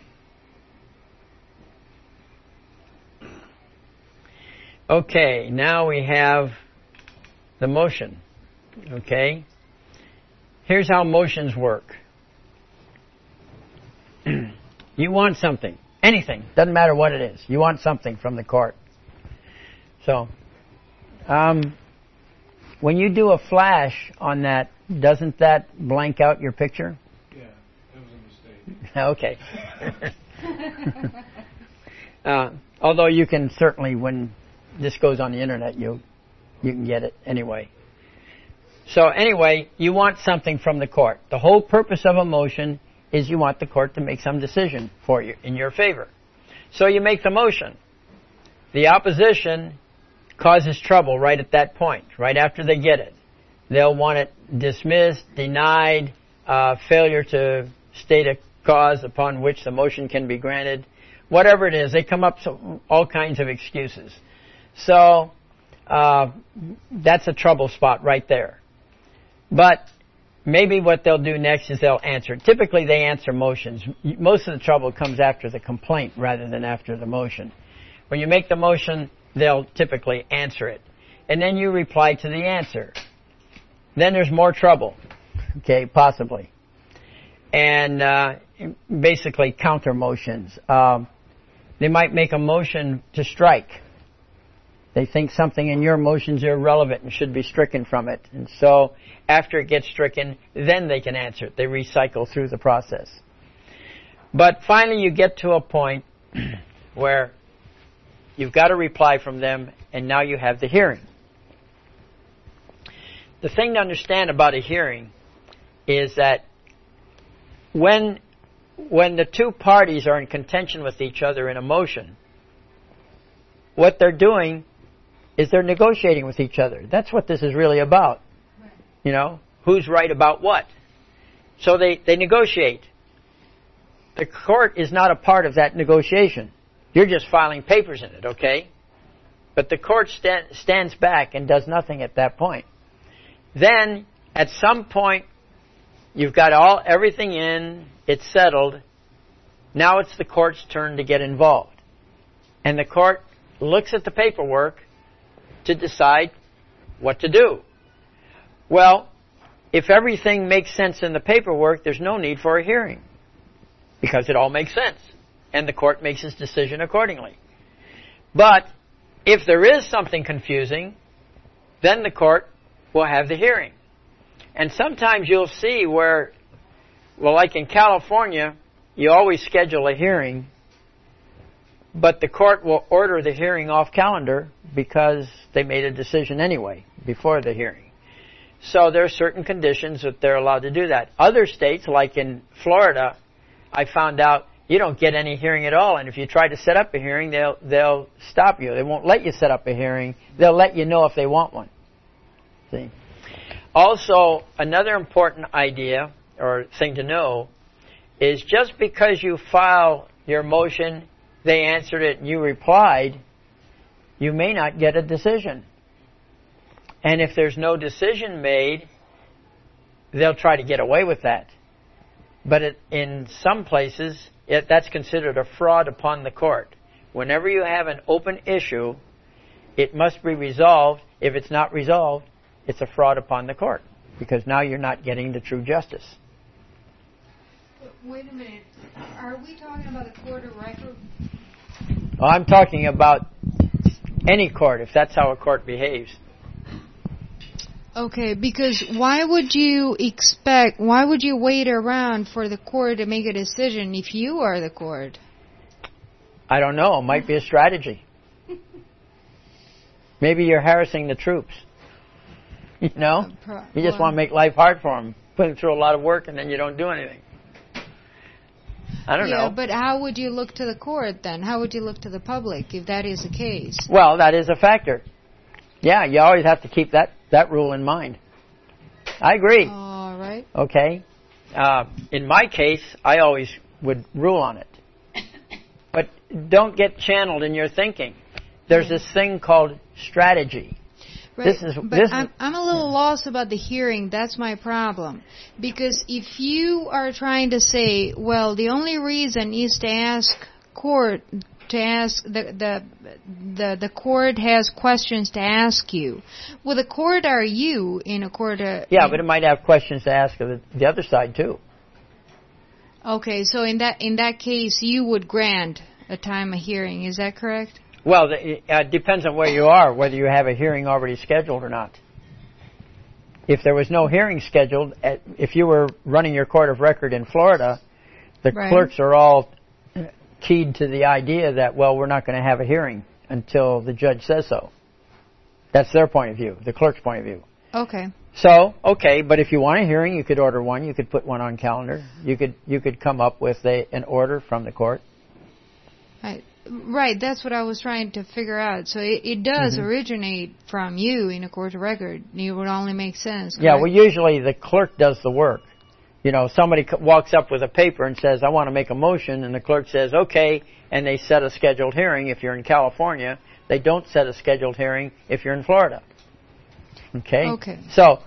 Okay, now we have the motion. Okay? Here's how motions work. You want something. Anything. Doesn't matter what it is. You want something from the court. So, when you do a flash on that, doesn't that blank out your picture? Yeah, that was a mistake. Okay. Although you can certainly, when this goes on the internet, you can get it anyway. So anyway, you want something from the court. The whole purpose of a motion is you want the court to make some decision for you in your favor. So you make the motion. The opposition causes trouble right at that point, right after they get it. They'll want it dismissed, denied, failure to state a cause upon which the motion can be granted. Whatever it is, they come up with all kinds of excuses. So that's a trouble spot right there. But maybe what they'll do next is they'll answer. Typically they answer motions. Most of the trouble comes after the complaint rather than after the motion. When you make the motion, they'll typically answer it. And then you reply to the answer. Then there's more trouble. Okay, possibly. And basically counter motions. They might make a motion to strike. They think something in your motion is irrelevant and should be stricken from it. And so after it gets stricken, then they can answer it. They recycle through the process. But finally you get to a point where you've got a reply from them, and now you have the hearing. The thing to understand about a hearing is that when the two parties are in contention with each other in a motion, what they're doing is they're negotiating with each other. That's what this is really about. You know, who's right about what. So they negotiate. The court is not a part of that negotiation. You're just filing papers in it, okay? But the court stands back and does nothing at that point. Then, at some point, you've got everything in, it's settled. Now it's the court's turn to get involved. And the court looks at the paperwork to decide what to do. Well, if everything makes sense in the paperwork, there's no need for a hearing, because it all makes sense, and the court makes its decision accordingly. But if there is something confusing, then the court will have the hearing. And sometimes you'll see where, well, like in California, you always schedule a hearing, but the court will order the hearing off calendar because they made a decision anyway before the hearing. So there are certain conditions that they're allowed to do that. Other states, like in Florida, I found out you don't get any hearing at all, and if you try to set up a hearing, they'll stop you. They won't let you set up a hearing. They'll let you know if they want one. See? Also, another important idea or thing to know is just because you file your motion, they answered it, and you replied, you may not get a decision. And if there's no decision made, they'll try to get away with that. But in some places, that's considered a fraud upon the court. Whenever you have an open issue, it must be resolved. If it's not resolved, it's a fraud upon the court, because now you're not getting the true justice. Wait a minute. Are we talking about a court of record? Well, I'm talking about any court, if that's how a court behaves. Okay, because why would you wait around for the court to make a decision if you are the court? I don't know. It might be a strategy. Maybe you're harassing the troops. You know? You just want to make life hard for them. Put them through a lot of work and then you don't do anything. I don't know. Yeah, but how would you look to the court then? How would you look to the public if that is the case? Well, that is a factor. Yeah, you always have to keep that rule in mind. I agree. All right. Okay. In my case, I always would rule on it. But don't get channeled in your thinking. There's this thing called strategy. Right. I'm a little lost about the hearing. That's my problem. Because if you are trying to say, well, the only reason is to ask court, to ask the court has questions to ask you. Well, the court are you in a court? Yeah, but it might have questions to ask of the other side too. Okay, so in that case, you would grant a time of hearing. Is that correct? Well, it depends on where you are, whether you have a hearing already scheduled or not. If there was no hearing scheduled, if you were running your court of record in Florida, the clerks are all keyed to the idea that, well, we're not going to have a hearing until the judge says so. That's their point of view, the clerk's point of view. Okay. So, okay, but if you want a hearing, you could order one. You could put one on calendar. You could come up with an order from the court. Right, that's what I was trying to figure out. So it does originate from you in a court of record. It would only make sense. Correct? Yeah, well, usually the clerk does the work. You know, somebody walks up with a paper and says, I want to make a motion, and the clerk says, okay, and they set a scheduled hearing if you're in California. They don't set a scheduled hearing if you're in Florida. Okay? Okay. So,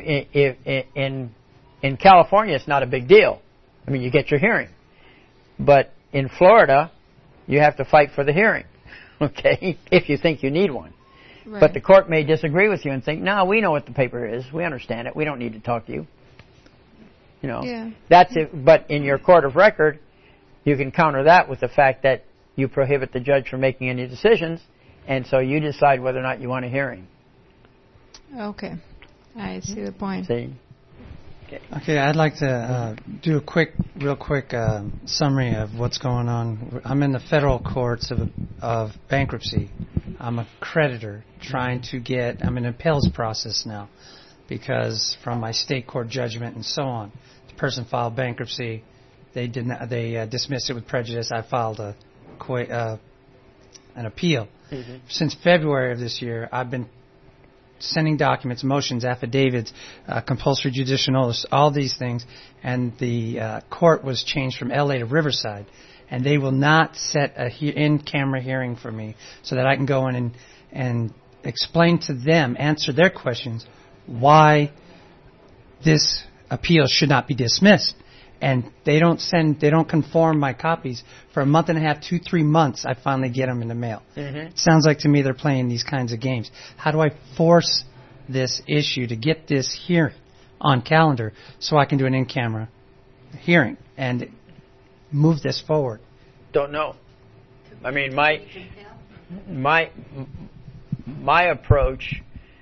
in California, it's not a big deal. I mean, you get your hearing. But in Florida, you have to fight for the hearing, okay, if you think you need one. Right. But the court may disagree with you and think, no, we know what the paper is. We understand it. We don't need to talk to you. You know, that's it. But in your court of record, you can counter that with the fact that you prohibit the judge from making any decisions, and so you decide whether or not you want a hearing. Okay. I see the point. See? Okay, I'd like to do a real quick summary of what's going on. I'm in the federal courts of bankruptcy. I'm a creditor trying to I'm in an appeals process now because from my state court judgment and so on. The person filed bankruptcy. They dismissed it with prejudice. I filed an appeal. Mm-hmm. Since February of this year, I've been sending documents, motions, affidavits, compulsory judicial notice, all these things, and the court was changed from LA to Riverside, and they will not set a in-camera hearing for me so that I can go in and explain to them, answer their questions, why this appeal should not be dismissed. And they don't conform my copies for a month and a half, 2-3 months. I finally get them in the mail. Mm-hmm. It sounds like to me they're playing these kinds of games. How do I force this issue to get this hearing on calendar so I can do an in-camera hearing and move this forward? Don't know. I mean, my approach,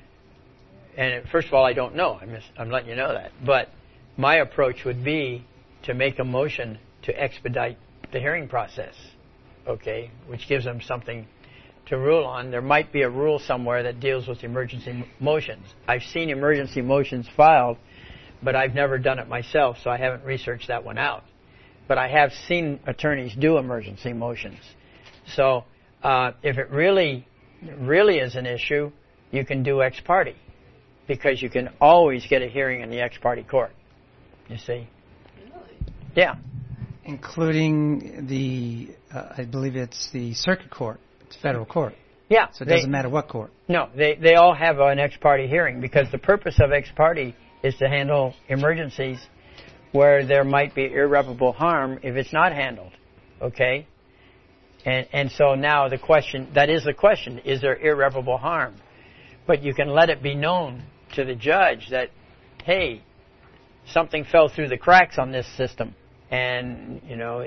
and first of all, I don't know. I'm letting you know that. But my approach would be to make a motion to expedite the hearing process, okay, which gives them something to rule on. There might be a rule somewhere that deals with emergency motions. I've seen emergency motions filed, but I've never done it myself, so I haven't researched that one out. But I have seen attorneys do emergency motions. So if it really is an issue, you can do ex parte, because you can always get a hearing in the ex parte court, you see. Yeah. Including I believe it's the circuit court, it's federal court. Yeah. So it doesn't matter what court. No, they all have an ex parte hearing, because the purpose of ex parte is to handle emergencies where there might be irreparable harm if it's not handled, okay? And so now the question, is there irreparable harm? But you can let it be known to the judge that, hey, something fell through the cracks on this system, and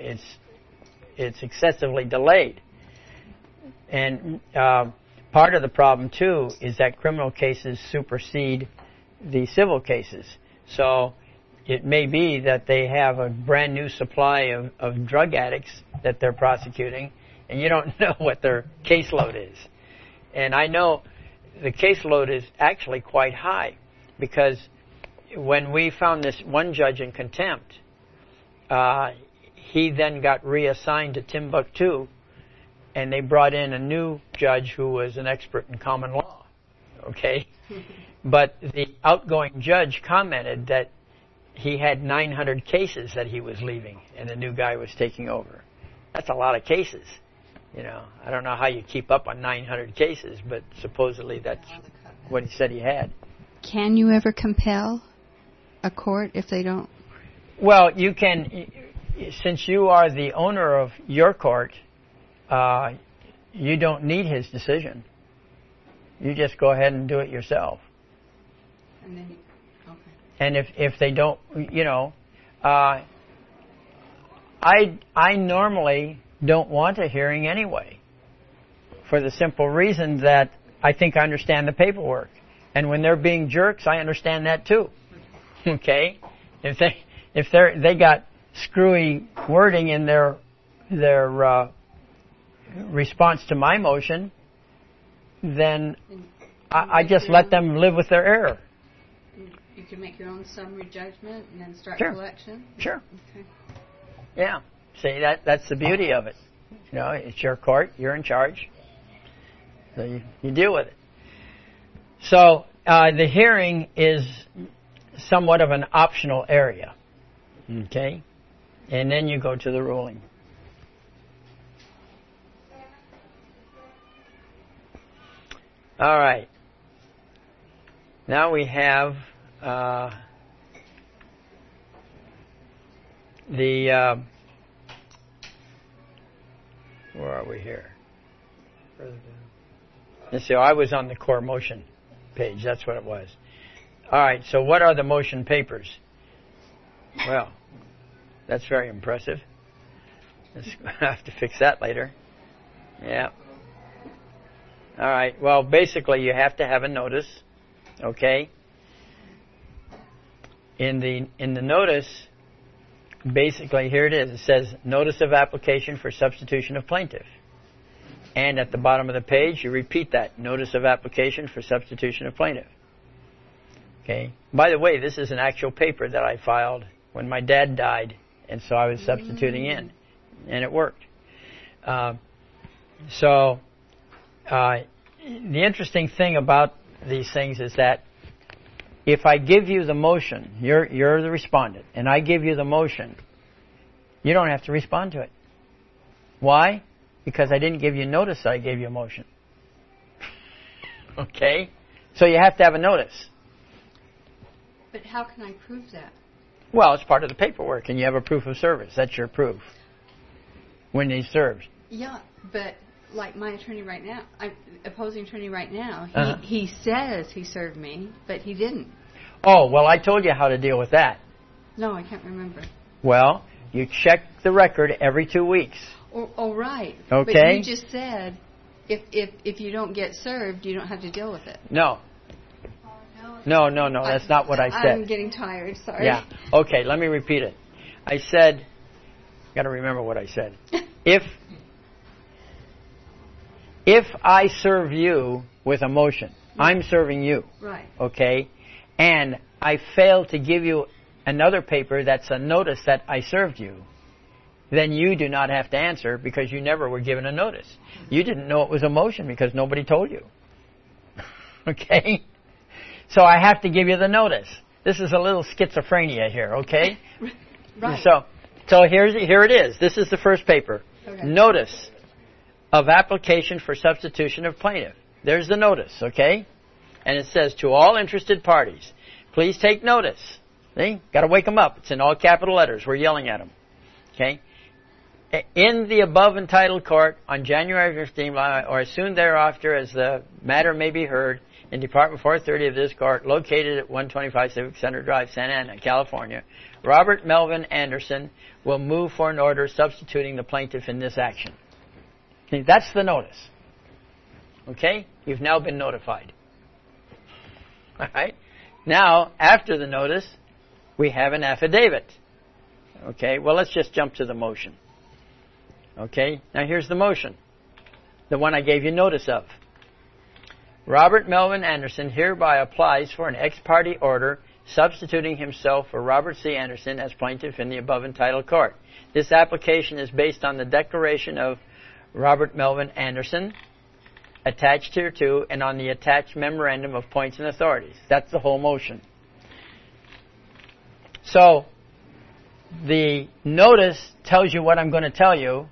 it's excessively delayed. And part of the problem too is that criminal cases supersede the civil cases. So it may be that they have a brand new supply of drug addicts that they're prosecuting, and you don't know what their caseload is. And I know the caseload is actually quite high, because when we found this one judge in contempt, he then got reassigned to Timbuktu, and they brought in a new judge who was an expert in common law, okay? But the outgoing judge commented that he had 900 cases that he was leaving, and the new guy was taking over. That's a lot of cases. I don't know how you keep up on 900 cases, but supposedly that's what he said he had. Can you ever compel a court if they don't? Well, you can, since you are the owner of your court, you don't need his decision. You just go ahead and do it yourself. And then okay. And if they don't, I normally don't want a hearing anyway, for the simple reason that I think I understand the paperwork. And when they're being jerks, I understand that too. Okay? If they got screwy wording in their response to my motion, then I just let them live with their error. You can make your own summary judgment and then start Sure. collection? Sure. Okay. Yeah. See, that's the beauty of it. It's your court. You're in charge. So you deal with it. So the hearing is somewhat of an optional area. Okay? And then you go to the ruling. All right. Now we have where are we here? Let's see, I was on the core motion page. That's what it was. All right, so what are the motion papers? Well, that's very impressive. I have to fix that later. Yeah. All right, well, basically you have to have a notice, okay? In the notice, basically, here it is. It says, Notice of Application for Substitution of Plaintiff. And at the bottom of the page, you repeat that, Notice of Application for Substitution of Plaintiff. Okay? By the way, this is an actual paper that I filed when my dad died, and so I was substituting in, and it worked. The interesting thing about these things is that if I give you the motion, you're the respondent, and I give you the motion, you don't have to respond to it. Why? Because I didn't give you notice that I gave you a motion. Okay? So you have to have a notice. But how can I prove that? Well, it's part of the paperwork, and you have a proof of service. That's your proof. When he's served. Yeah, but like my attorney right now, opposing attorney right now, he says he served me, but he didn't. Oh, well, I told you how to deal with that. No, I can't remember. Well, you check the record every 2 weeks. Oh, right. Okay. But you just said if you don't get served, you don't have to deal with it. No. No, that's not what I said. I'm getting tired, sorry. Yeah. Okay, let me repeat it. I said, got to remember what I said. If I serve you with a motion, I'm serving you. Right. Okay? And I fail to give you another paper that's a notice that I served you, then you do not have to answer because you never were given a notice. You didn't know it was a motion because nobody told you. Okay? So I have to give you the notice. This is a little schizophrenia here, okay? Right. So here it is. This is the first paper. Okay. Notice of application for substitution of plaintiff. There's the notice, okay? And it says, to all interested parties, please take notice. See? Got to wake them up. It's in all capital letters. We're yelling at them. Okay? In the above entitled court on January 15, or as soon thereafter as the matter may be heard, in Department 430 of this court, located at 125 Civic Center Drive, Santa Ana, California, Robert Melvin Anderson will move for an order substituting the plaintiff in this action. See, that's the notice. Okay? You've now been notified. All right? Now, after the notice, we have an affidavit. Okay? Well, let's just jump to the motion. Okay? Now, here's the motion. The one I gave you notice of. Robert Melvin Anderson hereby applies for an ex parte order substituting himself for Robert C. Anderson as plaintiff in the above entitled court. This application is based on the declaration of Robert Melvin Anderson attached hereto and on the attached memorandum of points and authorities. That's the whole motion. So, the notice tells you what I'm going to tell you.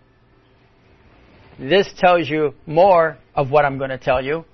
This tells you more of what I'm going to tell you.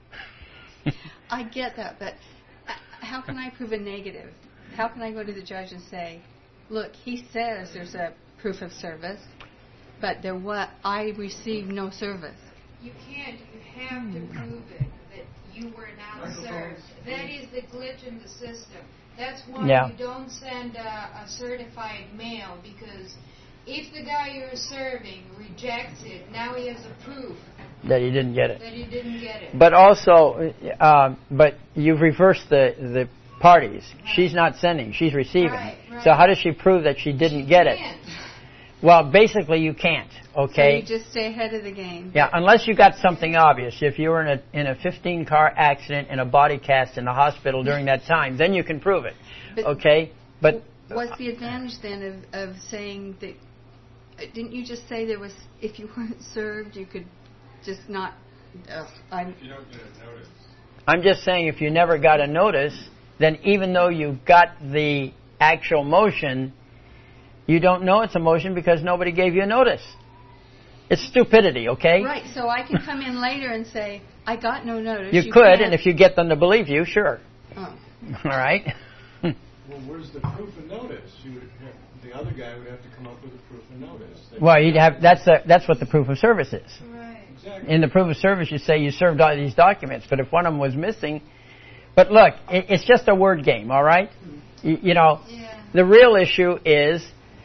I get that, but how can I prove a negative? How can I go to the judge and say, look, he says there's a proof of service, but I received no service? You can't. You have to prove it, that you were not served. That is the glitch in the system. That's why you don't send a certified mail, because if the guy you're serving rejects it, now he has a proof that he didn't get it. That he didn't get it. But also, but you've reversed the parties. Right. She's not sending, she's receiving. Right. So how does she prove that she didn't get it? Well, basically you can't, okay? So you just stay ahead of the game. Yeah, unless you got something obvious. If you were in a 15-car accident in a body cast in the hospital during that time, then you can prove it, okay? But what's the advantage then of saying that, didn't you just say there was, if you weren't served, you could just not, you don't get a notice. I'm just saying if you never got a notice, then even though you got the actual motion, you don't know it's a motion because nobody gave you a notice. It's stupidity, okay? Right, so I can come in later and say, I got no notice. You could, and if you get them to believe you, sure. Oh. All right? Well, where's the proof of notice? The other guy would have to come up with a proof of notice. Well, you'd have that's what the proof of service is. Right. Exactly. In the proof of service, you say you served all these documents, but if one of them was missing, but look, it's just a word game, all right? You know, the real issue is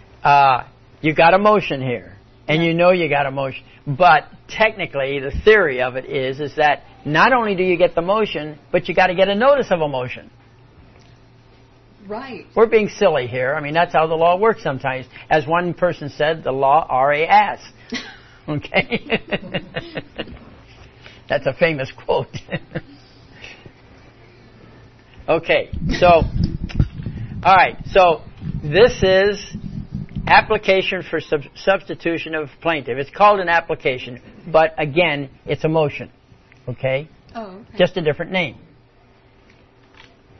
you got a motion here, and you know you got a motion, but technically the theory of it is that not only do you get the motion, but you got to get a notice of a motion. Right. We're being silly here. I mean, that's how the law works sometimes. As one person said, the law are a ass. Okay? That's a famous quote. Okay, so, all right, so this is application for substitution of plaintiff. It's called an application, but again, it's a motion. Okay? Oh, okay. Just a different name.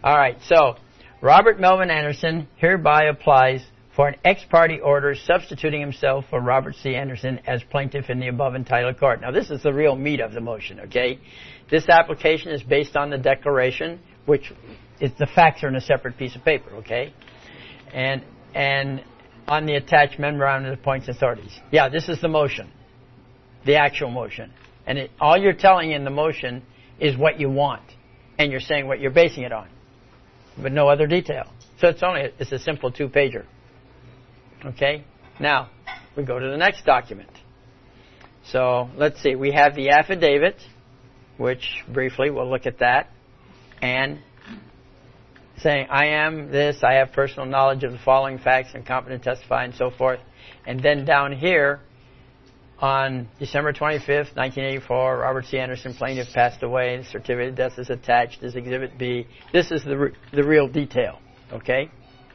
All right, so Robert Melvin Anderson hereby applies for an ex parte order substituting himself for Robert C. Anderson as plaintiff in the above entitled court. Now, this is the real meat of the motion, okay? This application is based on the declaration, which is the facts are in a separate piece of paper, okay? And on the attached memorandum of points and authorities. Yeah, this is the motion, the actual motion. And all you're telling in the motion is what you want, and you're saying what you're basing it on, but no other detail. So it's a simple 2-pager. Okay? Now, we go to the next document. So, let's see. We have the affidavit, which briefly we'll look at that, and saying, I am this, I have personal knowledge of the following facts and competent to testify and so forth. And then down here, on December 25th, 1984, Robert C. Anderson, plaintiff, passed away. The certificate of death is attached as Exhibit B. This is the real detail, okay?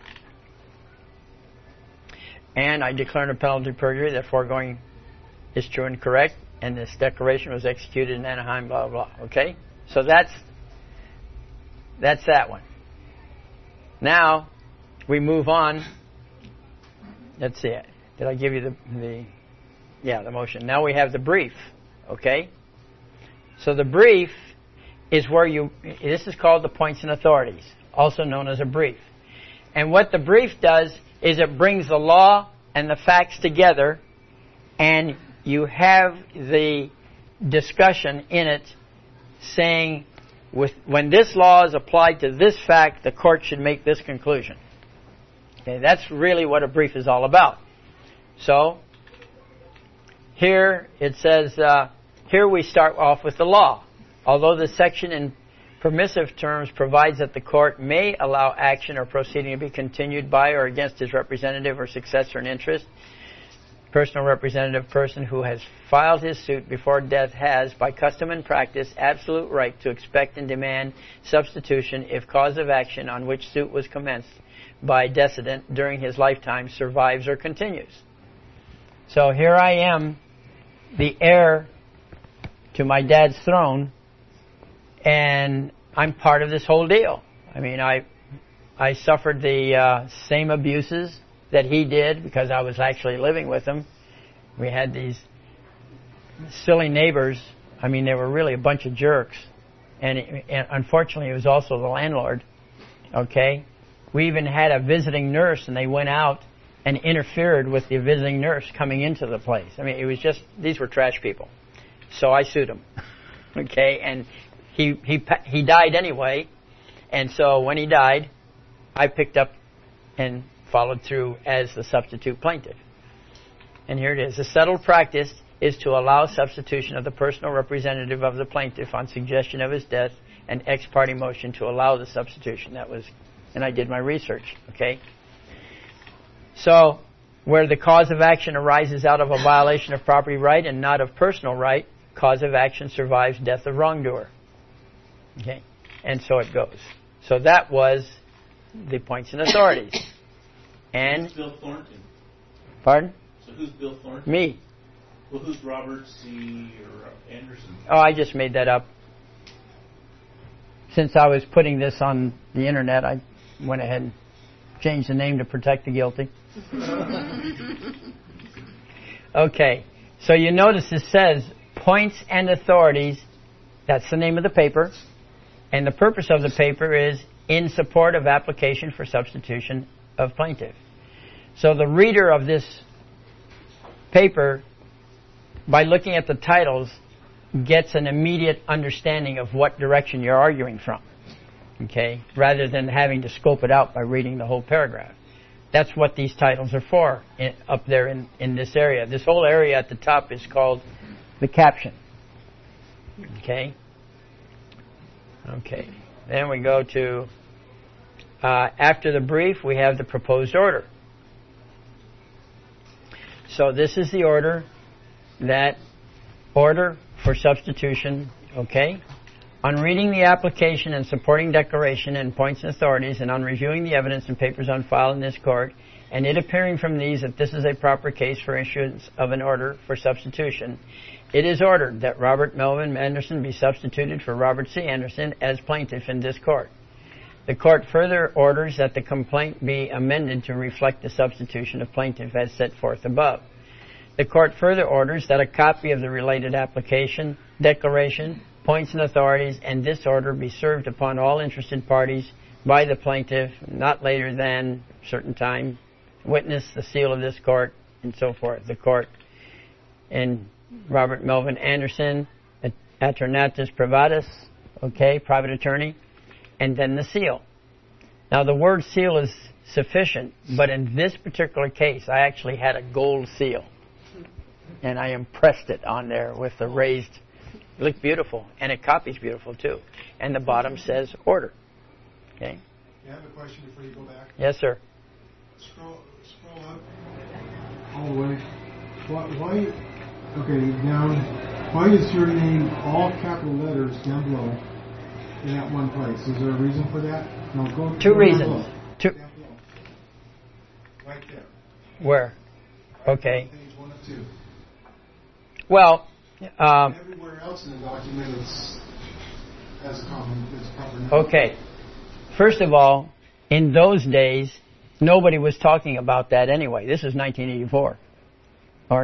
And I declare under penalty of perjury that foregoing is true and correct, and this declaration was executed in Anaheim, blah, blah, blah, okay? So that's that one. Now, we move on. Let's see. Did I give you the motion? Now we have the brief, okay? So the brief is where this is called the points and authorities, also known as a brief. And what the brief does is it brings the law and the facts together, and you have the discussion in it saying, when this law is applied to this fact, the court should make this conclusion. Okay, that's really what a brief is all about. So, here it says, here we start off with the law. Although the section in permissive terms provides that the court may allow action or proceeding to be continued by or against his representative or successor in interest, personal representative person who has filed his suit before death has, by custom and practice, absolute right to expect and demand substitution if cause of action on which suit was commenced by decedent during his lifetime survives or continues. So here I am, the heir to my dad's throne, and I'm part of this whole deal. I mean, I suffered the same abuses that he did because I was actually living with him. We had these silly neighbors. I mean, they were really a bunch of jerks. And unfortunately, it was also the landlord. Okay? We even had a visiting nurse, and they went out and interfered with the visiting nurse coming into the place. I mean, it was just, these were trash people. So I sued him. Okay? And he died anyway. And so when he died, I picked up and followed through as the substitute plaintiff. And here it is. The settled practice is to allow substitution of the personal representative of the plaintiff on suggestion of his death, and ex parte motion to allow the substitution. That was, and I did my research, okay? So, where the cause of action arises out of a violation of property right and not of personal right, cause of action survives death of wrongdoer. Okay? And so it goes. So that was the points and authorities. And who's Bill Thornton? Pardon? So who's Bill Thornton? Me. Well, who's Robert C. or Anderson? Oh, I just made that up. Since I was putting this on the internet, I went ahead and changed the name to protect the guilty. Okay. So you notice it says points and authorities. That's the name of the paper. And the purpose of the paper is in support of application for substitution of plaintiff. So the reader of this paper, by looking at the titles, gets an immediate understanding of what direction you're arguing from, okay, rather than having to scope it out by reading the whole paragraph. That's what these titles are for up there in this area. This whole area at the top is called the caption, okay? Okay, then we go to, after the brief, we have the proposed order. So this is the order for substitution, okay? On reading the application and supporting declaration and points and authorities, and on reviewing the evidence and papers on file in this court, and it appearing from these that this is a proper case for issuance of an order for substitution, it is ordered that Robert Melvin Anderson be substituted for Robert C. Anderson as plaintiff in this court. The court further orders that the complaint be amended to reflect the substitution of plaintiff as set forth above. The court further orders that a copy of the related application, declaration, points and authorities, and this order be served upon all interested parties by the plaintiff not later than a certain time, witness the seal of this court, and so forth. The court in Robert Melvin Anderson, Aternatus Privatus, private attorney, and then the seal. Now the word seal is sufficient, but in this particular case, I actually had a gold seal. And I impressed it on there with the raised, it looked beautiful, and it copies beautiful too. And the bottom says order. Okay? I have a question before you go back. Yes, sir. Scroll up all the way. Why, okay, now, why is your name all capital letters down below in that one place? Is there a reason for that? No, Two reasons. Two. Down below. Right there. Where? Okay. Page 1 of 2. Well, everywhere else in the document has a proper name. Okay. First of all, in those days, nobody was talking about that anyway. This is 1984 or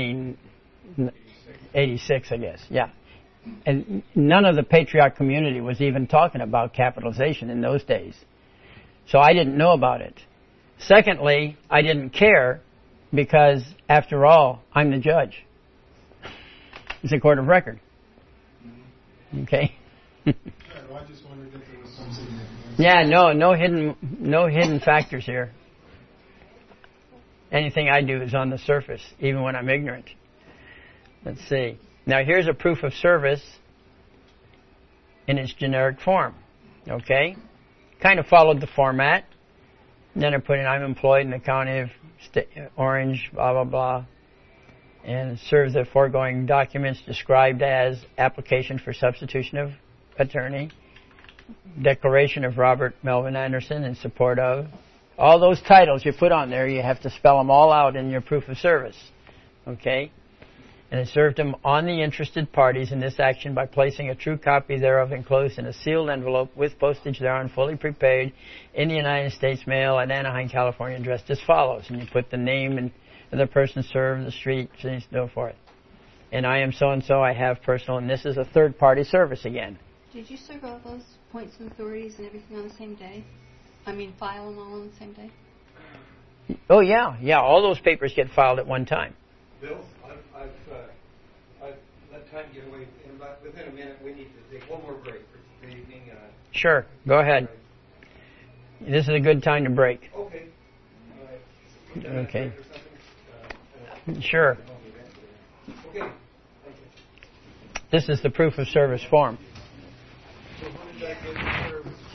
1986, I guess. Yeah. And none of the patriot community was even talking about capitalization in those days. So I didn't know about it. Secondly, I didn't care because, after all, I'm the judge. It's a court of record. Okay? Well, I just wondered if there was some significance. Yeah, no hidden factors here. Anything I do is on the surface, even when I'm ignorant. Let's see. Now here's a proof of service in its generic form. Okay? Kind of followed the format. Then I put in, I'm employed in the county of Orange, blah, blah, blah. And serves the foregoing documents described as application for substitution of attorney, declaration of Robert Melvin Anderson in support of. All those titles you put on there, you have to spell them all out in your proof of service. Okay? And it served them on the interested parties in this action by placing a true copy thereof enclosed in a sealed envelope with postage thereon fully prepaid in the United States mail at Anaheim, California, addressed as follows. And you put the name and the person served, the street, and so forth. And I am so-and-so, I have personal, and this is a third-party service again. Did you serve all those points and authorities and everything on the same day? I mean, file them all on the same day? Oh, yeah. All those papers get filed at one time. Bill, I've let time get away. Within a minute, we need to take one more break for the evening. Sure. Go ahead. This is a good time to break. Okay. Okay. Sure. Okay. This is the proof of service form. So when did that get service?